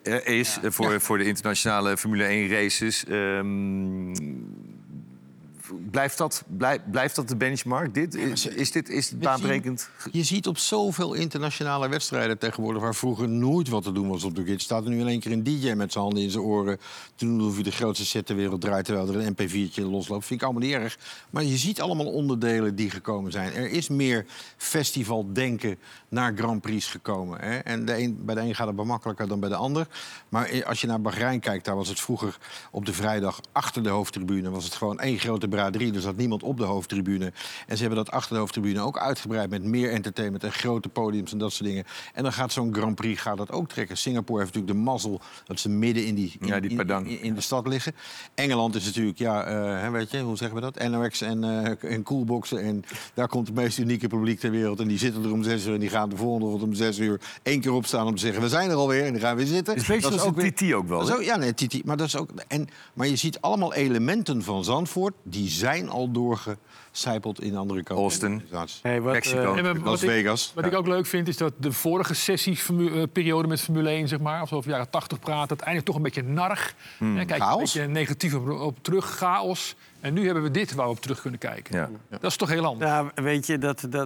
Voor de internationale Formule 1 races... Blijft dat de benchmark? Is dit baanbrekend? Je ziet op zoveel internationale wedstrijden tegenwoordig... waar vroeger nooit wat te doen was op de grid... staat er nu in één keer een DJ met zijn handen in zijn oren... toen hoef je de grootste set ter wereld draait... terwijl er een MP4'tje losloopt. Vind ik allemaal niet erg. Maar je ziet allemaal onderdelen die gekomen zijn. Er is meer festivaldenken naar Grand Prix gekomen. Hè? En bij de een gaat het wat makkelijker dan bij de ander. Maar als je naar Bahrein kijkt, daar was het vroeger op de vrijdag... achter de hoofdtribune was het gewoon één grote braderie. Er zat niemand op de hoofdtribune. En ze hebben dat achter de hoofdtribune ook uitgebreid... met meer entertainment en grote podiums en dat soort dingen. En dan gaat zo'n Grand Prix dat ook trekken. Singapore heeft natuurlijk de mazzel dat ze midden in de stad liggen. Engeland is natuurlijk, weet je, hoe zeggen we dat? NOX en coolboxen. En daar komt het meest unieke publiek ter wereld. En die zitten er om 6 uur en die gaan de volgende ochtend om 6 uur... 1 keer opstaan om te zeggen, we zijn er alweer. En dan gaan we weer zitten. Is dat is ook weer TT ook wel. TT. Maar dat is ook... Maar je ziet allemaal elementen van Zandvoort... die zijn al doorgecijpeld in andere kanten. Austin, Mexico, Las Vegas. Wat ik ook leuk vind, is dat de vorige sessieperiode met Formule 1, zeg maar... als we over de jaren 80 praten, het eindigt toch een beetje narrig. Kijk een beetje negatief op terug, chaos. En nu hebben we dit waar we op terug kunnen kijken. Ja. Dat is toch heel anders. Nou, weet je,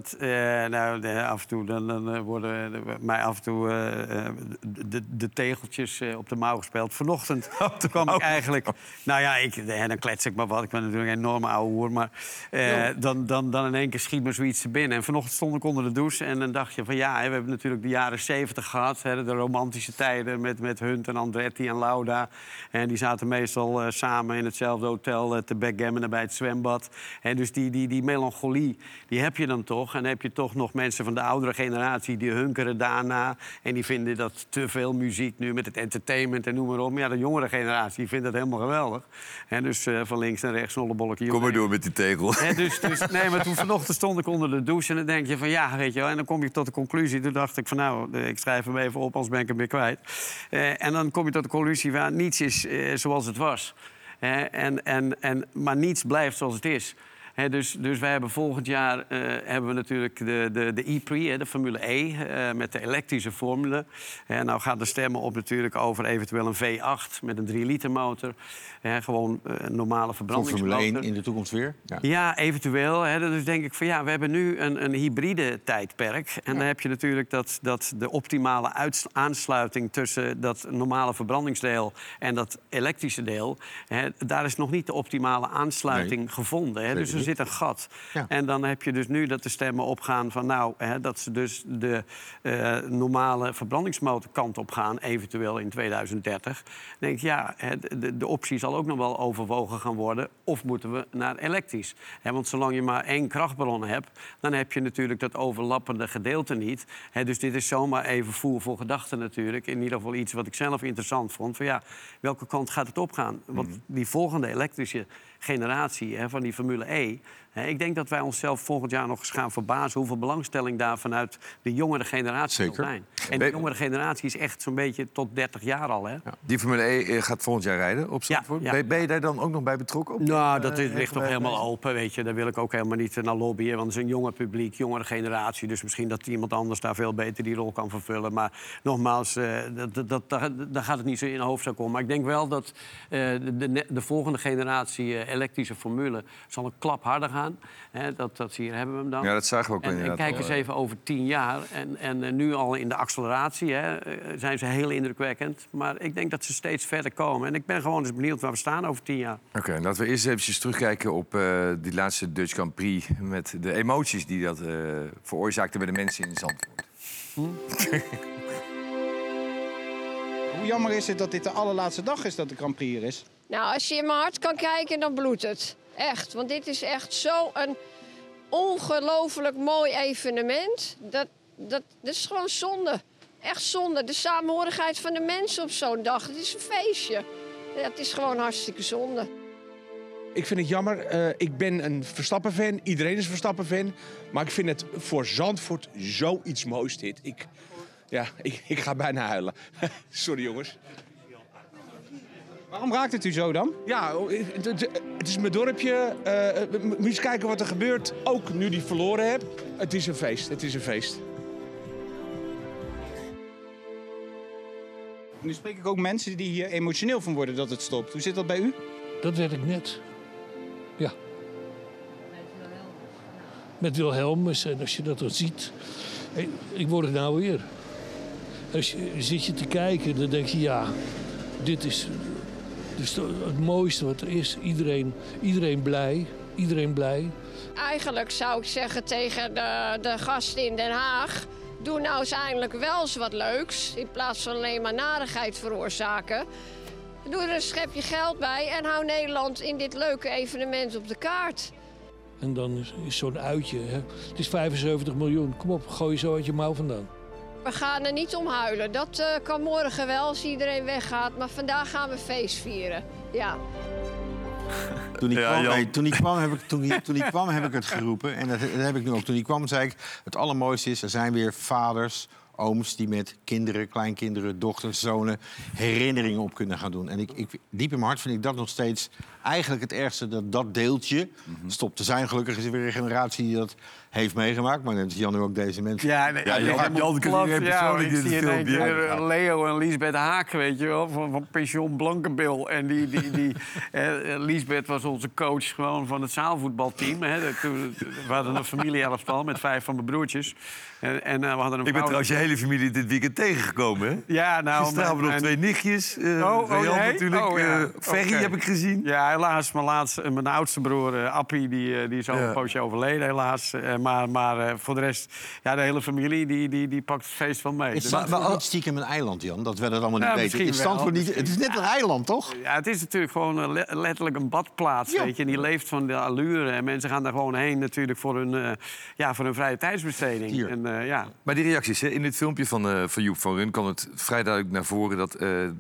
af en toe dan worden mij af en toe de tegeltjes op de mouw gespeeld. Vanochtend kwam ik eigenlijk... Nou ja, dan klets ik maar wat. Ik ben natuurlijk een enorme ouwe hoer. Maar dan in één keer schiet me zoiets te binnen. En vanochtend stond ik onder de douche en dan dacht je van... ja, we hebben natuurlijk de jaren 70 gehad. De romantische tijden met Hunt en Andretti en Lauda. En die zaten meestal samen in hetzelfde hotel te backgammon bij het zwembad. Dus die melancholie, die heb je dan toch. En dan heb je toch nog mensen van de oudere generatie... die hunkeren daarna. En die vinden dat te veel muziek nu met het entertainment en noem maar op. Maar ja, de jongere generatie die vindt dat helemaal geweldig. Dus van links naar rechts, snollebolletjes. Kom maar door met die tegel. Maar toen vanochtend stond ik onder de douche... en dan denk je van ja, weet je wel. En dan kom je tot de conclusie. Toen dacht ik van nou, ik schrijf hem even op... anders ben ik hem weer kwijt. En dan kom je tot de conclusie van niets is zoals het was. Maar niets blijft zoals het is. Dus wij hebben volgend jaar hebben we natuurlijk de E-Prix, de Formule E, met de elektrische formule. Nou gaan de stemmen op natuurlijk over eventueel een V8 met een 3-liter motor. Gewoon een normale verbrandingsmotor. Voor Formule 1 in de toekomst weer? Ja, eventueel. Dus denk ik van ja, we hebben nu een hybride tijdperk. En dan heb je natuurlijk dat de optimale aansluiting tussen dat normale verbrandingsdeel en dat elektrische deel. Daar is nog niet de optimale aansluiting gevonden. Dus er zit een gat. Ja. En dan heb je dus nu dat de stemmen opgaan van nou, dat ze dus de normale verbrandingsmotor kant op gaan, eventueel in 2030. Dan denk ik, ja, de optie zal ook nog wel overwogen gaan worden. Of moeten we naar elektrisch? Want zolang je maar 1 krachtbron hebt, dan heb je natuurlijk dat overlappende gedeelte niet. Dus dit is zomaar even voer voor gedachten natuurlijk. In ieder geval iets wat ik zelf interessant vond. Van ja, welke kant gaat het opgaan? Want die volgende elektrische generatie van die Formule E... ik denk dat wij onszelf volgend jaar nog eens gaan verbazen... hoeveel belangstelling daar vanuit de jongere generatie zal zijn. En de jongere generatie is echt zo'n beetje tot 30 jaar al. Ja. Die Formule E gaat volgend jaar rijden op Zandvoort. Ja. Ben je daar dan ook nog bij betrokken? Nou, dat ligt toch helemaal open, weet je. Daar wil ik ook helemaal niet naar lobbyen. Want het is een jonger publiek, jongere generatie. Dus misschien dat iemand anders daar veel beter die rol kan vervullen. Maar nogmaals, daar gaat het niet zo in de hoofdzak om. Maar ik denk wel dat de volgende generatie elektrische formule zal een klap harder gaan. Hier hebben we hem dan. Ja, dat zagen we ook inderdaad. En kijk eens even over 10 jaar. En nu al in de acceleratie zijn ze heel indrukwekkend. Maar ik denk dat ze steeds verder komen. En ik ben gewoon eens benieuwd waar we staan over 10 jaar. Oké, laten we eerst even terugkijken op die laatste Dutch Grand Prix. Met de emoties die dat veroorzaakte bij de mensen in Zandvoort. Hoe jammer is het dat dit de allerlaatste dag is dat de Grand Prix hier is? Nou, als je in mijn hart kan kijken, dan bloedt het. Echt, want dit is echt zo'n ongelooflijk mooi evenement. Dat is gewoon zonde. Echt zonde. De samenhorigheid van de mensen op zo'n dag. Het is een feestje. Ja, het is gewoon hartstikke zonde. Ik vind het jammer. Ik ben een Verstappen-fan. Iedereen is een Verstappen-fan. Maar ik vind het voor Zandvoort zoiets moois dit. Ik ga bijna huilen. Sorry, jongens. Waarom raakt het u zo dan? Ja, het is mijn dorpje. Moet je eens kijken wat er gebeurt. Ook nu die verloren heb. Het is een feest. Het is een feest. Nu spreek ik ook mensen die hier emotioneel van worden dat het stopt. Hoe zit dat bij u? Dat werd ik net. Ja. met Wilhelmus. En als je dat dan ziet, ik word het nou weer. Als je zit je te kijken, dan denk je, ja, dit is het mooiste wat er is. Iedereen blij, iedereen blij. Eigenlijk zou ik zeggen tegen de gasten in Den Haag... doe nou eens eindelijk wel eens wat leuks... in plaats van alleen maar narigheid veroorzaken. Doe er een schepje geld bij en hou Nederland in dit leuke evenement op de kaart. En dan is zo'n uitje, hè. Het is 75 miljoen. Kom op, gooi je zo uit je mouw vandaan. We gaan er niet om huilen. Dat kan morgen wel als iedereen weggaat. Maar vandaag gaan we feest vieren. Ja. Toen hij kwam heb ik het geroepen. En dat heb ik nu ook. Toen hij kwam zei ik, het allermooiste is... er zijn weer vaders, ooms die met kinderen, kleinkinderen, dochters, zonen... herinneringen op kunnen gaan doen. En diep in mijn hart vind ik dat nog steeds eigenlijk het ergste... dat deeltje stopt te zijn. Gelukkig is er weer een generatie die dat heeft meegemaakt. Maar net als Jan nu ook deze mensen. Ja, Jan persoonlijk dit filmpje. Leo en Liesbeth Haak, weet je wel, van pension Blankenbil. En Liesbeth was onze coach gewoon van het zaalvoetbalteam. Hè. We hadden een familieelftal met 5 van mijn broertjes. En we hadden een ik ben trouwens je hele familie dit weekend tegengekomen, hè? Ja, nou... Gisteren hebben we nog 2 nichtjes. Natuurlijk. Ferry heb ik gezien. Ja, helaas. Mijn oudste broer, Appie, die is al een poosje overleden, helaas. Maar voor de rest, ja, de hele familie die pakt het feest van mee. Is Zandvoort niet stiekem een eiland, Jan? Dat we dat allemaal niet weten. Is Zandvoort niet, het is net een eiland, toch? Ja, het is natuurlijk gewoon letterlijk een badplaats, weet je. En die leeft van de allure. En mensen gaan daar gewoon heen natuurlijk voor hun vrije tijdsbesteding. En, Maar die reacties, hè, in dit filmpje van Joep van Run... kwam het vrij duidelijk naar voren dat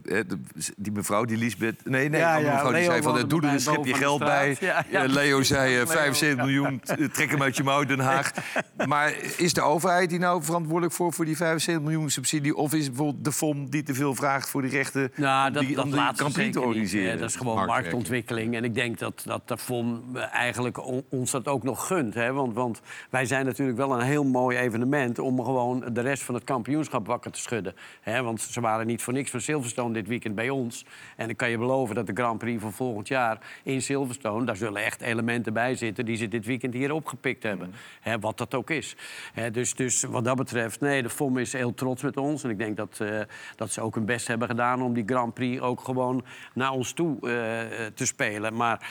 die mevrouw, die Liesbeth... Nee, mevrouw die zei van, doe er een schepje geld bij. Leo zei 75 miljoen, trek hem uit je mouw, Den Haag. Maar is de overheid die nou verantwoordelijk voor die 75 miljoen subsidie? Of is bijvoorbeeld de FOM die te veel vraagt voor die rechten om de Grand Prix te organiseren? Dat is gewoon marktontwikkeling. En ik denk dat de FOM eigenlijk ons dat ook nog gunt. Hè? Want wij zijn natuurlijk wel een heel mooi evenement... om gewoon de rest van het kampioenschap wakker te schudden. Hè? Want ze waren niet voor niks van Silverstone dit weekend bij ons. En ik kan je beloven dat de Grand Prix van volgend jaar in Silverstone... daar zullen echt elementen bij zitten die ze dit weekend hier opgepikt hebben. Hè, wat dat ook is. Dus wat dat betreft, nee, de FOM is heel trots met ons. En ik denk dat ze ook hun best hebben gedaan... om die Grand Prix ook gewoon naar ons toe te spelen. Maar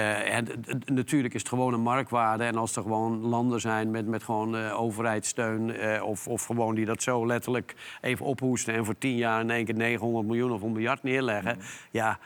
natuurlijk is het gewoon een marktwaarde. En als er gewoon landen zijn met gewoon overheidssteun... of gewoon die dat zo letterlijk even ophoesten... en voor 10 jaar in één keer 900 miljoen of 1 miljard neerleggen... ja,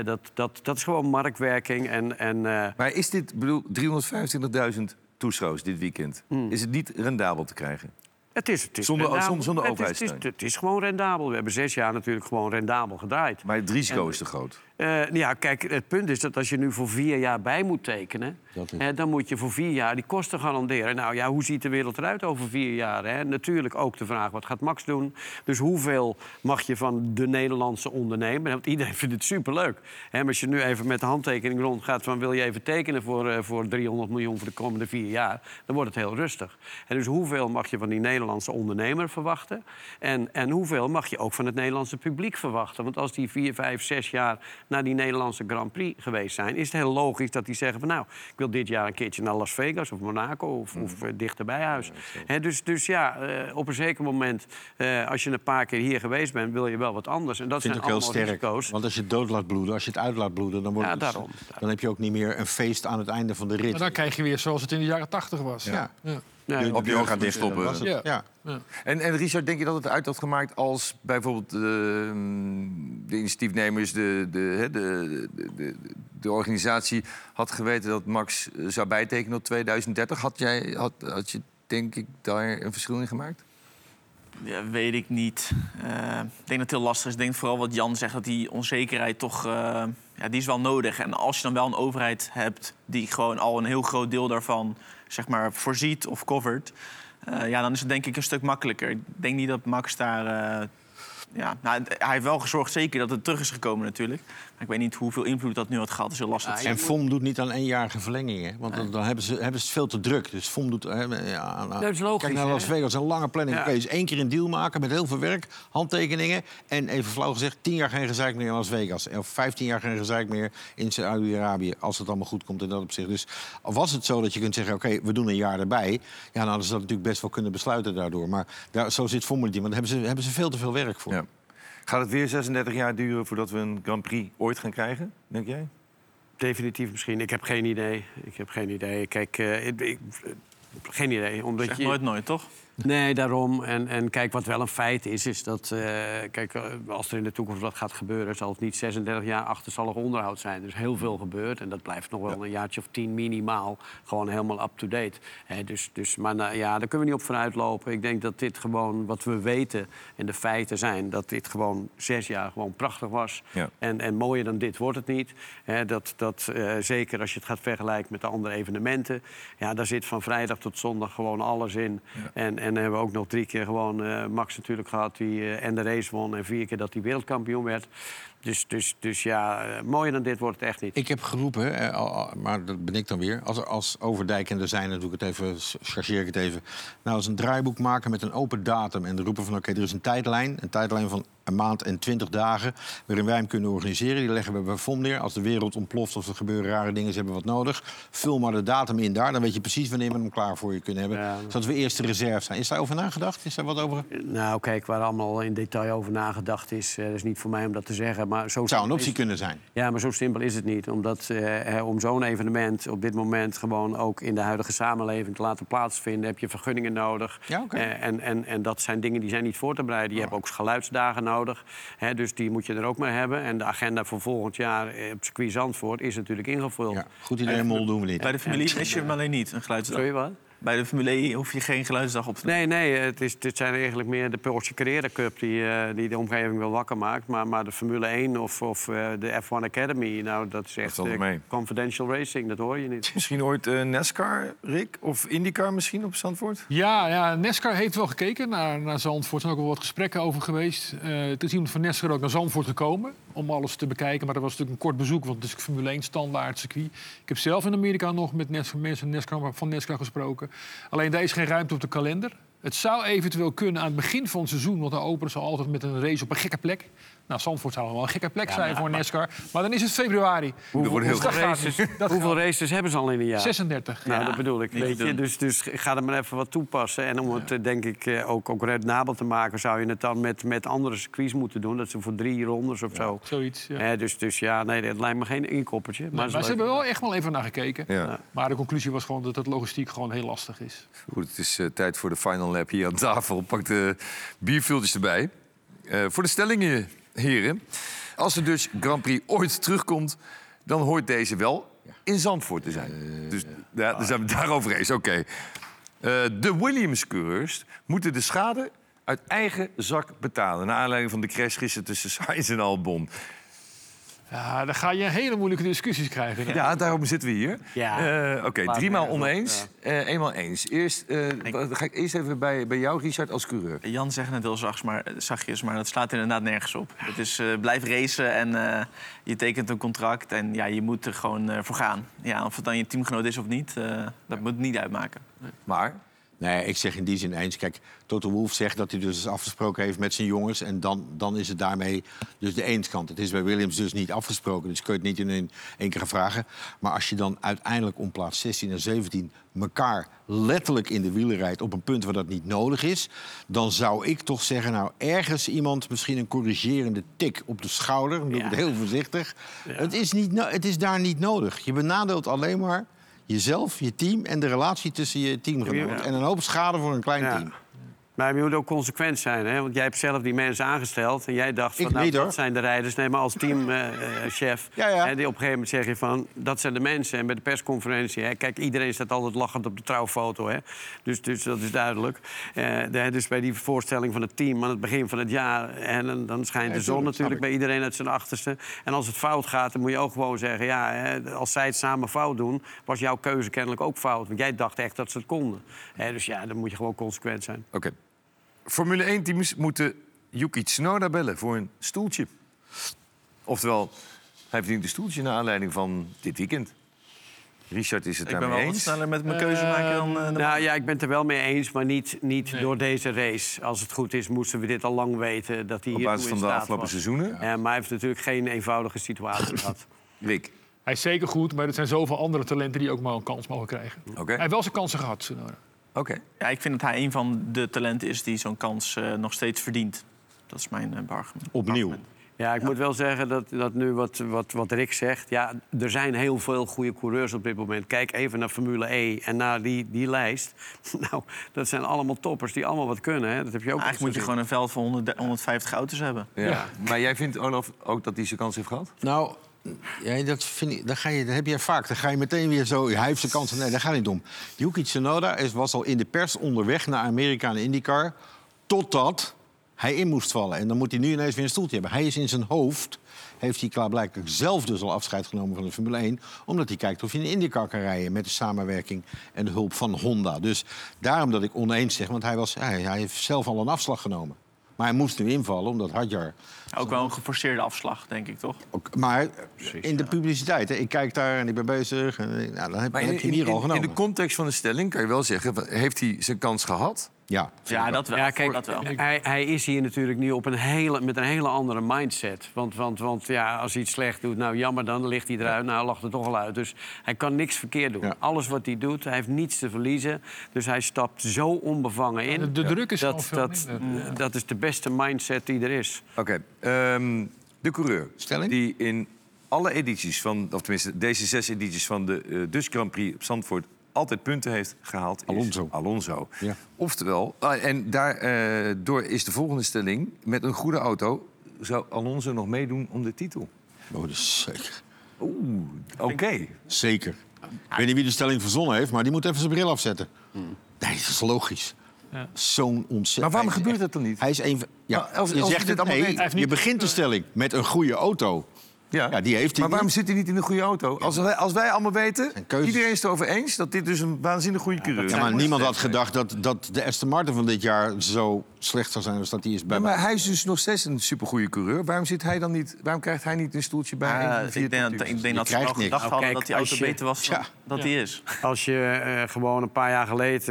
dat is gewoon marktwerking. Maar is dit, bedoel, 325.000 toeschouwers dit weekend... is het niet rendabel te krijgen? Het is zonder overheidssteun? Het is gewoon rendabel. We hebben 6 jaar natuurlijk gewoon rendabel gedraaid. Maar het risico is te groot? Ja, kijk, het punt is dat als je nu voor 4 jaar bij moet tekenen... dan moet je voor 4 jaar die kosten garanderen. Nou ja, hoe ziet de wereld eruit over 4 jaar? Hè? Natuurlijk ook de vraag, wat gaat Max doen? Dus hoeveel mag je van de Nederlandse ondernemer? Want iedereen vindt het superleuk. Maar als je nu even met de handtekening rondgaat... van wil je even tekenen voor 300 miljoen voor de komende 4 jaar... dan wordt het heel rustig. En dus hoeveel mag je van die Nederlandse ondernemer verwachten? En hoeveel mag je ook van het Nederlandse publiek verwachten? Want als die 4, 5, 6 jaar... naar die Nederlandse Grand Prix geweest zijn... is het heel logisch dat die zeggen van... nou, ik wil dit jaar een keertje naar Las Vegas of Monaco... of dichter bij huis. Dus ja, op een zeker moment... als je een paar keer hier geweest bent... wil je wel wat anders. En dat zijn allemaal risico's. Ik vind het ook heel sterk. Want als je het dood laat bloeden, als je het uit laat bloeden... dan heb je ook niet meer een feest aan het einde van de rit. Maar dan krijg je weer zoals het in de jaren 80 was. Ja. Op je oog gaan dichtstoppen. Ja. En Richard, denk je dat het uit had gemaakt als bijvoorbeeld de initiatiefnemers, de organisatie had geweten dat Max zou bijtekenen op 2030? Had je, denk ik, daar een verschil in gemaakt? Ja, weet ik niet. Ik denk dat het heel lastig is. Ik denk vooral wat Jan zegt, dat die onzekerheid toch... die is wel nodig. En als je dan wel een overheid hebt die gewoon al een heel groot deel daarvan... zeg maar voorziet of covert... dan is het denk ik een stuk makkelijker. Ik denk niet dat Max daar Ja, nou, hij heeft wel gezorgd zeker dat het terug is gekomen natuurlijk. Maar ik weet niet hoeveel invloed dat nu had gehad. Dat is heel lastig te En zeggen. FOM doet niet aan 1-jarige verlengingen. Want dan hebben ze het veel te druk. Dus FOM doet... Dat is logisch. Kijk naar Las Vegas, een lange planning. Ja. Kun je eens 1 keer een deal maken met heel veel werk, handtekeningen. En even flauw gezegd, 10 jaar geen gezeik meer in Las Vegas. Of 15 jaar geen gezeik meer in Saudi-Arabië. Als het allemaal goed komt in dat opzicht. Dus was het zo dat je kunt zeggen, oké, we doen een jaar erbij. Ja, dan hadden ze dat natuurlijk best wel kunnen besluiten daardoor. Maar zo zit FOM niet in, want daar hebben ze veel te veel werk voor. Ja. Gaat het weer 36 jaar duren voordat we een Grand Prix ooit gaan krijgen, denk jij? Definitief misschien. Ik heb geen idee. Kijk, geen idee. Omdat Zeg nooit, toch? Nee, daarom. En kijk, wat wel een feit is dat... als er in de toekomst wat gaat gebeuren... zal het niet 36 jaar achterstallig onderhoud zijn. Er is heel veel gebeurd. En dat blijft nog wel een jaartje of 10 minimaal. Gewoon helemaal up-to-date. Maar daar kunnen we niet op vooruit lopen. Ik denk dat dit gewoon wat we weten en de feiten zijn... dat dit gewoon 6 jaar gewoon prachtig was. Ja. En mooier dan dit wordt het niet. Zeker als je het gaat vergelijken met de andere evenementen. Ja, daar zit van vrijdag tot zondag gewoon alles in. Ja. En dan hebben we ook nog 3 keer gewoon Max natuurlijk gehad... die en de race won en 4 keer dat hij wereldkampioen werd. Dus ja, mooier dan dit wordt het echt niet. Ik heb geroepen, maar dat ben ik dan weer... als Overdijk en er zijn, dan doe ik het even, chargeer ik het even... nou, eens een draaiboek maken met een open datum... en roepen van, oké, er is een tijdlijn van... een maand en 20 dagen, waarin wij hem kunnen organiseren. Die leggen we bij FOM neer. Als de wereld ontploft of er gebeuren rare dingen, ze hebben wat nodig. Vul maar de datum in daar, dan weet je precies wanneer we hem klaar voor je kunnen hebben. Ja. Zodat we eerst de reserve zijn. Is daar over nagedacht? Is daar wat over? Nou, kijk, waar allemaal in detail over nagedacht is... dat is niet voor mij om dat te zeggen. Maar zo zou een optie kunnen zijn. Ja, maar zo simpel is het niet. Omdat om zo'n evenement op dit moment... gewoon ook in de huidige samenleving te laten plaatsvinden... heb je vergunningen nodig. Ja, okay. En dat zijn dingen die zijn niet voor te bereiden. Je hebt ook geluidsdagen nodig. Dus die moet je er ook maar hebben. En de agenda voor volgend jaar op circuit Zandvoort is natuurlijk ingevuld. Ja, goed idee, Mol, doen we niet. Bij de familie is je hem alleen niet, een geluidsdag. Sorry, wat? Bij de Formule E hoef je geen geluidsdag op te nemen. Nee, het zijn eigenlijk meer de Porsche Carrera Cup die de omgeving wel wakker maakt. Maar de Formule 1 of de F1 Academy, nou, dat is echt confidential racing, dat hoor je niet. Misschien ooit NASCAR, Rick? Of IndyCar misschien op Zandvoort? Ja, NASCAR heeft wel gekeken naar Zandvoort. Er zijn ook wel wat gesprekken over geweest. Het is iemand van NASCAR ook naar Zandvoort gekomen om alles te bekijken. Maar dat was natuurlijk een kort bezoek, want het is Formule 1 standaard circuit. Ik heb zelf in Amerika nog met mensen van NASCAR gesproken. Alleen daar is geen ruimte op de kalender. Het zou eventueel kunnen aan het begin van het seizoen... want dan openen ze altijd met een race op een gekke plek. Nou, Zandvoort zou wel een gekke plek zijn voor NASCAR. Maar dan is het februari. Hoeveel races hebben ze al in een jaar? 36. Nou, dat bedoel ik. Weet je. Dus ga er maar even wat toepassen. En om het, denk ik, ook rendabel te maken... zou je het dan met andere circuits moeten doen. Dat ze voor 3 rondes of zo. Zoiets, Dus ja, nee, dat lijkt me geen inkoppertje. Nee, maar ze hebben wel echt wel even naar gekeken. Ja. Maar de conclusie was gewoon dat het logistiek gewoon heel lastig is. Goed, het is tijd voor de final lap hier aan tafel. Pak de bierviltjes erbij. Voor de stellingen, heren. Als de Dutch Grand Prix ooit terugkomt... dan hoort deze wel in Zandvoort te zijn. Dus daar zijn we daarover eens. Oké. De Williams-coureurs moeten de schade uit eigen zak betalen... naar aanleiding van de crash gisteren tussen Sainz en Albon. Ja, dan ga je hele moeilijke discussies krijgen. Ja, daarom zitten we hier. Ja. Oké, 3 maal oneens, 1 maal eens. Eerst ga ik eerst even bij jou, Richard, als coureur. Jan zegt het heel zachtjes, maar dat slaat inderdaad nergens op. Het is blijf racen en je tekent een contract en ja, je moet er gewoon voor gaan. Ja, of het dan je teamgenoot is of niet, dat moet niet uitmaken. Maar... Nee, ik zeg in die zin eens. Kijk, Toto Wolff zegt dat hij dus afgesproken heeft met zijn jongens... en dan is het daarmee dus de eenskant. Het is bij Williams dus niet afgesproken, dus kun je het niet in één keer vragen. Maar als je dan uiteindelijk om plaats 16 en 17 elkaar letterlijk in de wielen rijdt... op een punt waar dat niet nodig is... dan zou ik toch zeggen, nou, ergens iemand misschien een corrigerende tik op de schouder... dan doe ik het heel voorzichtig. Ja. Het is daar niet nodig. Je benadeelt alleen maar... jezelf, je team en de relatie tussen je teamgenoot. En een hoop schade voor een klein team. Maar je moet ook consequent zijn, hè? Want jij hebt zelf die mensen aangesteld... en jij dacht, van, dat zijn de rijders. Nee, maar als teamchef, die op een gegeven moment zeg je van... dat zijn de mensen. En bij de persconferentie... Hè, kijk, iedereen staat altijd lachend op de trouwfoto. Hè? Dus dat is duidelijk. Dus bij die voorstelling van het team aan het begin van het jaar... en dan schijnt de zon natuurlijk bij iedereen uit zijn achterste. En als het fout gaat, dan moet je ook gewoon zeggen... ja, hè, als zij het samen fout doen... was jouw keuze kennelijk ook fout. Want jij dacht echt dat ze het konden. Dus ja, dan moet je gewoon consequent zijn. Oké. Formule 1-teams moeten Yuki Tsunoda bellen voor een stoeltje. Oftewel, hij verdient een stoeltje naar aanleiding van dit weekend. Richard is het daarmee eens. Ik ben wel wat sneller met mijn keuze maken dan... Nou ja, ik ben het er wel mee eens, maar niet door deze race. Als het goed is, moesten we dit al lang weten. Dat hij Op basis van de afgelopen seizoenen? Maar hij heeft natuurlijk geen eenvoudige situatie gehad. Rick? Hij is zeker goed, maar er zijn zoveel andere talenten die ook maar een kans mogen krijgen. Okay. Hij heeft wel zijn kansen gehad, Tsunoda. Oké. Ja, ik vind dat hij een van de talenten is die zo'n kans nog steeds verdient. Dat is mijn argument. Opnieuw. Ja, ik moet wel zeggen dat nu wat Rick zegt... Ja, er zijn heel veel goede coureurs op dit moment. Kijk even naar Formule E en naar die lijst. Nou, dat zijn allemaal toppers die allemaal wat kunnen. Hè. Dat heb je ook Eigenlijk moet je gewoon een veld van 150 auto's hebben. Ja. Maar jij vindt, Olaf, ook dat hij zijn kans heeft gehad? Nou, ja, dat vind ik, dat heb je vaak. Dan ga je meteen weer zo, hij heeft zijn kansen. Nee, daar gaat niet om. Yuki Tsunoda was al in de pers onderweg naar Amerika en IndyCar... totdat hij in moest vallen. En dan moet hij nu ineens weer een stoeltje hebben. Hij is in zijn hoofd, heeft hij klaarblijkelijk zelf dus al afscheid genomen van de Formule 1... omdat hij kijkt of hij in de IndyCar kan rijden... met de samenwerking en de hulp van Honda. Dus daarom dat ik oneens zeg, want hij heeft zelf al een afslag genomen. Maar hij moest nu invallen, omdat Hadjar... Ook wel een geforceerde afslag, denk ik, toch? Maar in de publiciteit, hè, ik kijk daar en ik ben bezig... En, nou, dan heb je hem hier al genomen. In de context van de stelling kan je wel zeggen... heeft hij zijn kans gehad? Ja, dat wel. Ja, kijk, dat wel. Hij is hier natuurlijk nu op met een hele andere mindset. Want ja, als hij iets slecht doet, nou jammer dan ligt hij eruit. Nou, lacht er toch al uit. Dus hij kan niks verkeerd doen. Ja. Alles wat hij doet, hij heeft niets te verliezen. Dus hij stapt zo onbevangen in. De druk is gewoon veel minder. Dat is de beste mindset die er is. Oké, de coureur Stelling? die in alle edities van... of tenminste deze 6 edities van de Dutch Grand Prix op Zandvoort... altijd punten heeft gehaald, is Alonso. Ja. Oftewel, en daardoor is de volgende stelling... met een goede auto zou Alonso nog meedoen om de titel. Oh, dat is zeker. Oeh, oké. Zeker. Ik weet niet wie de stelling verzonnen heeft, maar die moet even zijn bril afzetten. Nee, dat is logisch. Ja. Zo'n ontzettend... Maar waarom gebeurt dat dan niet? Hij is een... Ja, Maar als je je zegt dit het, allemaal nee, weet- je begint de stelling met een goede auto. Ja, die heeft hij maar waarom niet. zit hij niet in een goede auto? Als wij allemaal weten, keuzes. iedereen is het erover eens... dat dit dus een waanzinnig goede coureur is. Ja, maar niemand had gedacht dat de Aston Martin van dit jaar zo slecht zou zijn als dat hij is bij Ja, maar hij is dus nog steeds een supergoeie coureur. Waarom krijgt hij niet een stoeltje bij? een van de vier Ik denk dat ze wel niks. gedacht hadden kijk, dat die auto als je- beter was dan dat die is. Als je gewoon een paar jaar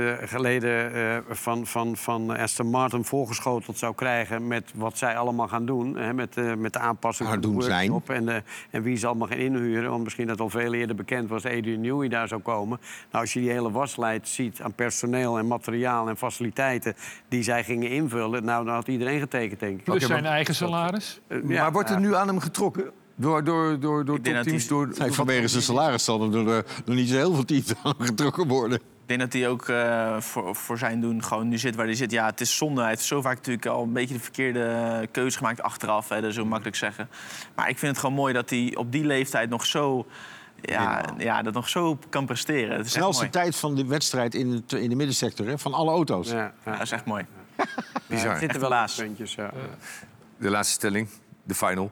geleden van Aston Martin voorgeschoteld zou krijgen... met wat zij allemaal gaan doen, hè, met de aanpassing van de workshop... en wie ze allemaal gaan inhuren... want misschien dat al veel eerder bekend was... Adrian Newey daar zou komen. Nou, als je die hele waslijst ziet aan personeel en materiaal en faciliteiten... die zij gingen invullen, nou, dan had iedereen getekend, denk ik. Plus zijn eigen salaris. Maar wordt er nu aan hem getrokken? Door topteams? Vanwege zijn salaris zal er nog niet zo heel veel teams aan getrokken worden. Ik denk dat hij ook voor zijn doen gewoon nu zit waar hij zit. Ja, het is zonde. Hij heeft zo vaak natuurlijk al een beetje de verkeerde keuze gemaakt achteraf. Hè, dat is zo makkelijk zeggen. Maar ik vind het gewoon mooi dat hij op die leeftijd nog zo... dat nog zo kan presteren. De snelste tijd van de wedstrijd in de middensector, hè, van alle auto's. Ja, dat is echt mooi. Bizar. Er zitten wel puntjes, ja. De laatste stelling, de final.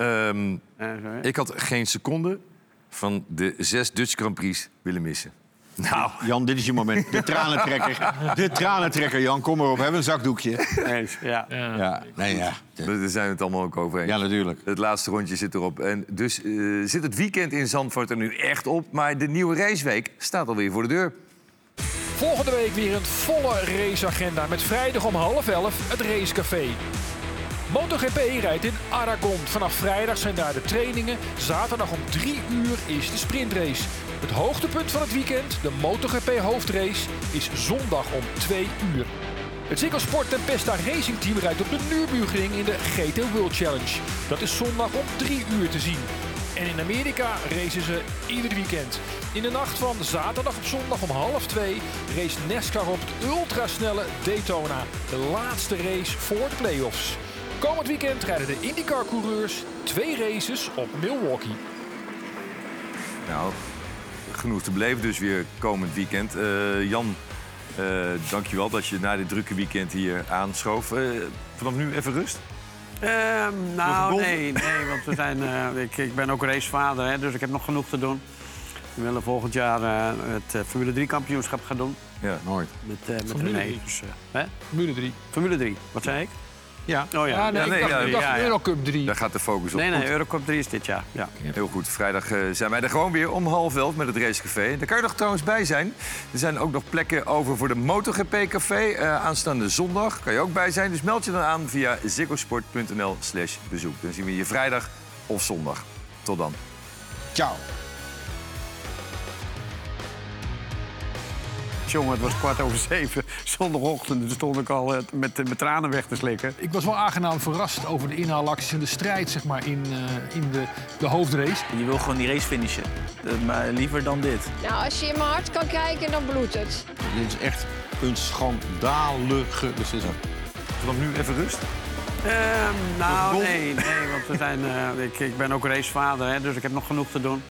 Ik had geen seconde van de 6 Dutch Grand Prix willen missen. Nou, Jan, dit is je moment. De tranentrekker. De tranentrekker, Jan. Kom maar op. Heb een zakdoekje. Eens, ja. Ja, nee, ja. Daar zijn we het allemaal ook over eens. Ja, natuurlijk. Het laatste rondje zit erop. En dus zit het weekend in Zandvoort er nu echt op. Maar de nieuwe raceweek staat alweer voor de deur. Volgende week weer een volle raceagenda met vrijdag om 10:30 het Racecafé. MotoGP rijdt in Aragon. Vanaf vrijdag zijn daar de trainingen. Zaterdag om 3 uur is de sprintrace. Het hoogtepunt van het weekend, de MotoGP hoofdrace, is zondag om 2 uur. Het Ziggo-Sport Tempesta Racing Team rijdt op de Nürburgring in de GT World Challenge. Dat is zondag om 3 uur te zien. En in Amerika racen ze ieder weekend. In de nacht van zaterdag op zondag om 1:30 race NASCAR op het ultrasnelle Daytona. De laatste race voor de playoffs. Komend weekend rijden de IndyCar-coureurs 2 races op Milwaukee. Nou, genoeg te beleven dus weer komend weekend. Jan, dankjewel dat je na dit drukke weekend hier aanschoof. Vanaf nu even rust? Nou, nee, want we zijn, ik ben ook racevader, hè, dus ik heb nog genoeg te doen. We willen volgend jaar het Formule 3 kampioenschap gaan doen. Ja, nooit. Met Formule René. 3. Dus, Formule 3. Formule 3, wat zei ik? Ja. Oh ja. Nee, ik dacht Eurocup 3. Daar gaat de focus op. Nee, Eurocup 3 is dit jaar. Ja. Heel goed. Vrijdag zijn wij er gewoon weer om 10:30 met het Racecafé. Daar kan je nog trouwens bij zijn. Er zijn ook nog plekken over voor de MotoGP-café. Aanstaande zondag kan je ook bij zijn. Dus meld je dan aan via ziggosport.nl/bezoek. Dan zien we je vrijdag of zondag. Tot dan. Ciao. Jongen, het was 6:15 zondagochtend. Toen stond ik al met tranen weg te slikken. Ik was wel aangenaam verrast over de inhaalacties en de strijd zeg maar, in de hoofdrace. Je wil gewoon die race finishen. Maar liever dan dit. Nou, als je in mijn hart kan kijken, dan bloedt het. Dit is echt een schandalige beslissing. Dan nu even rust. Nou, nee, want we zijn, ik ben ook racevader, hè, dus ik heb nog genoeg te doen.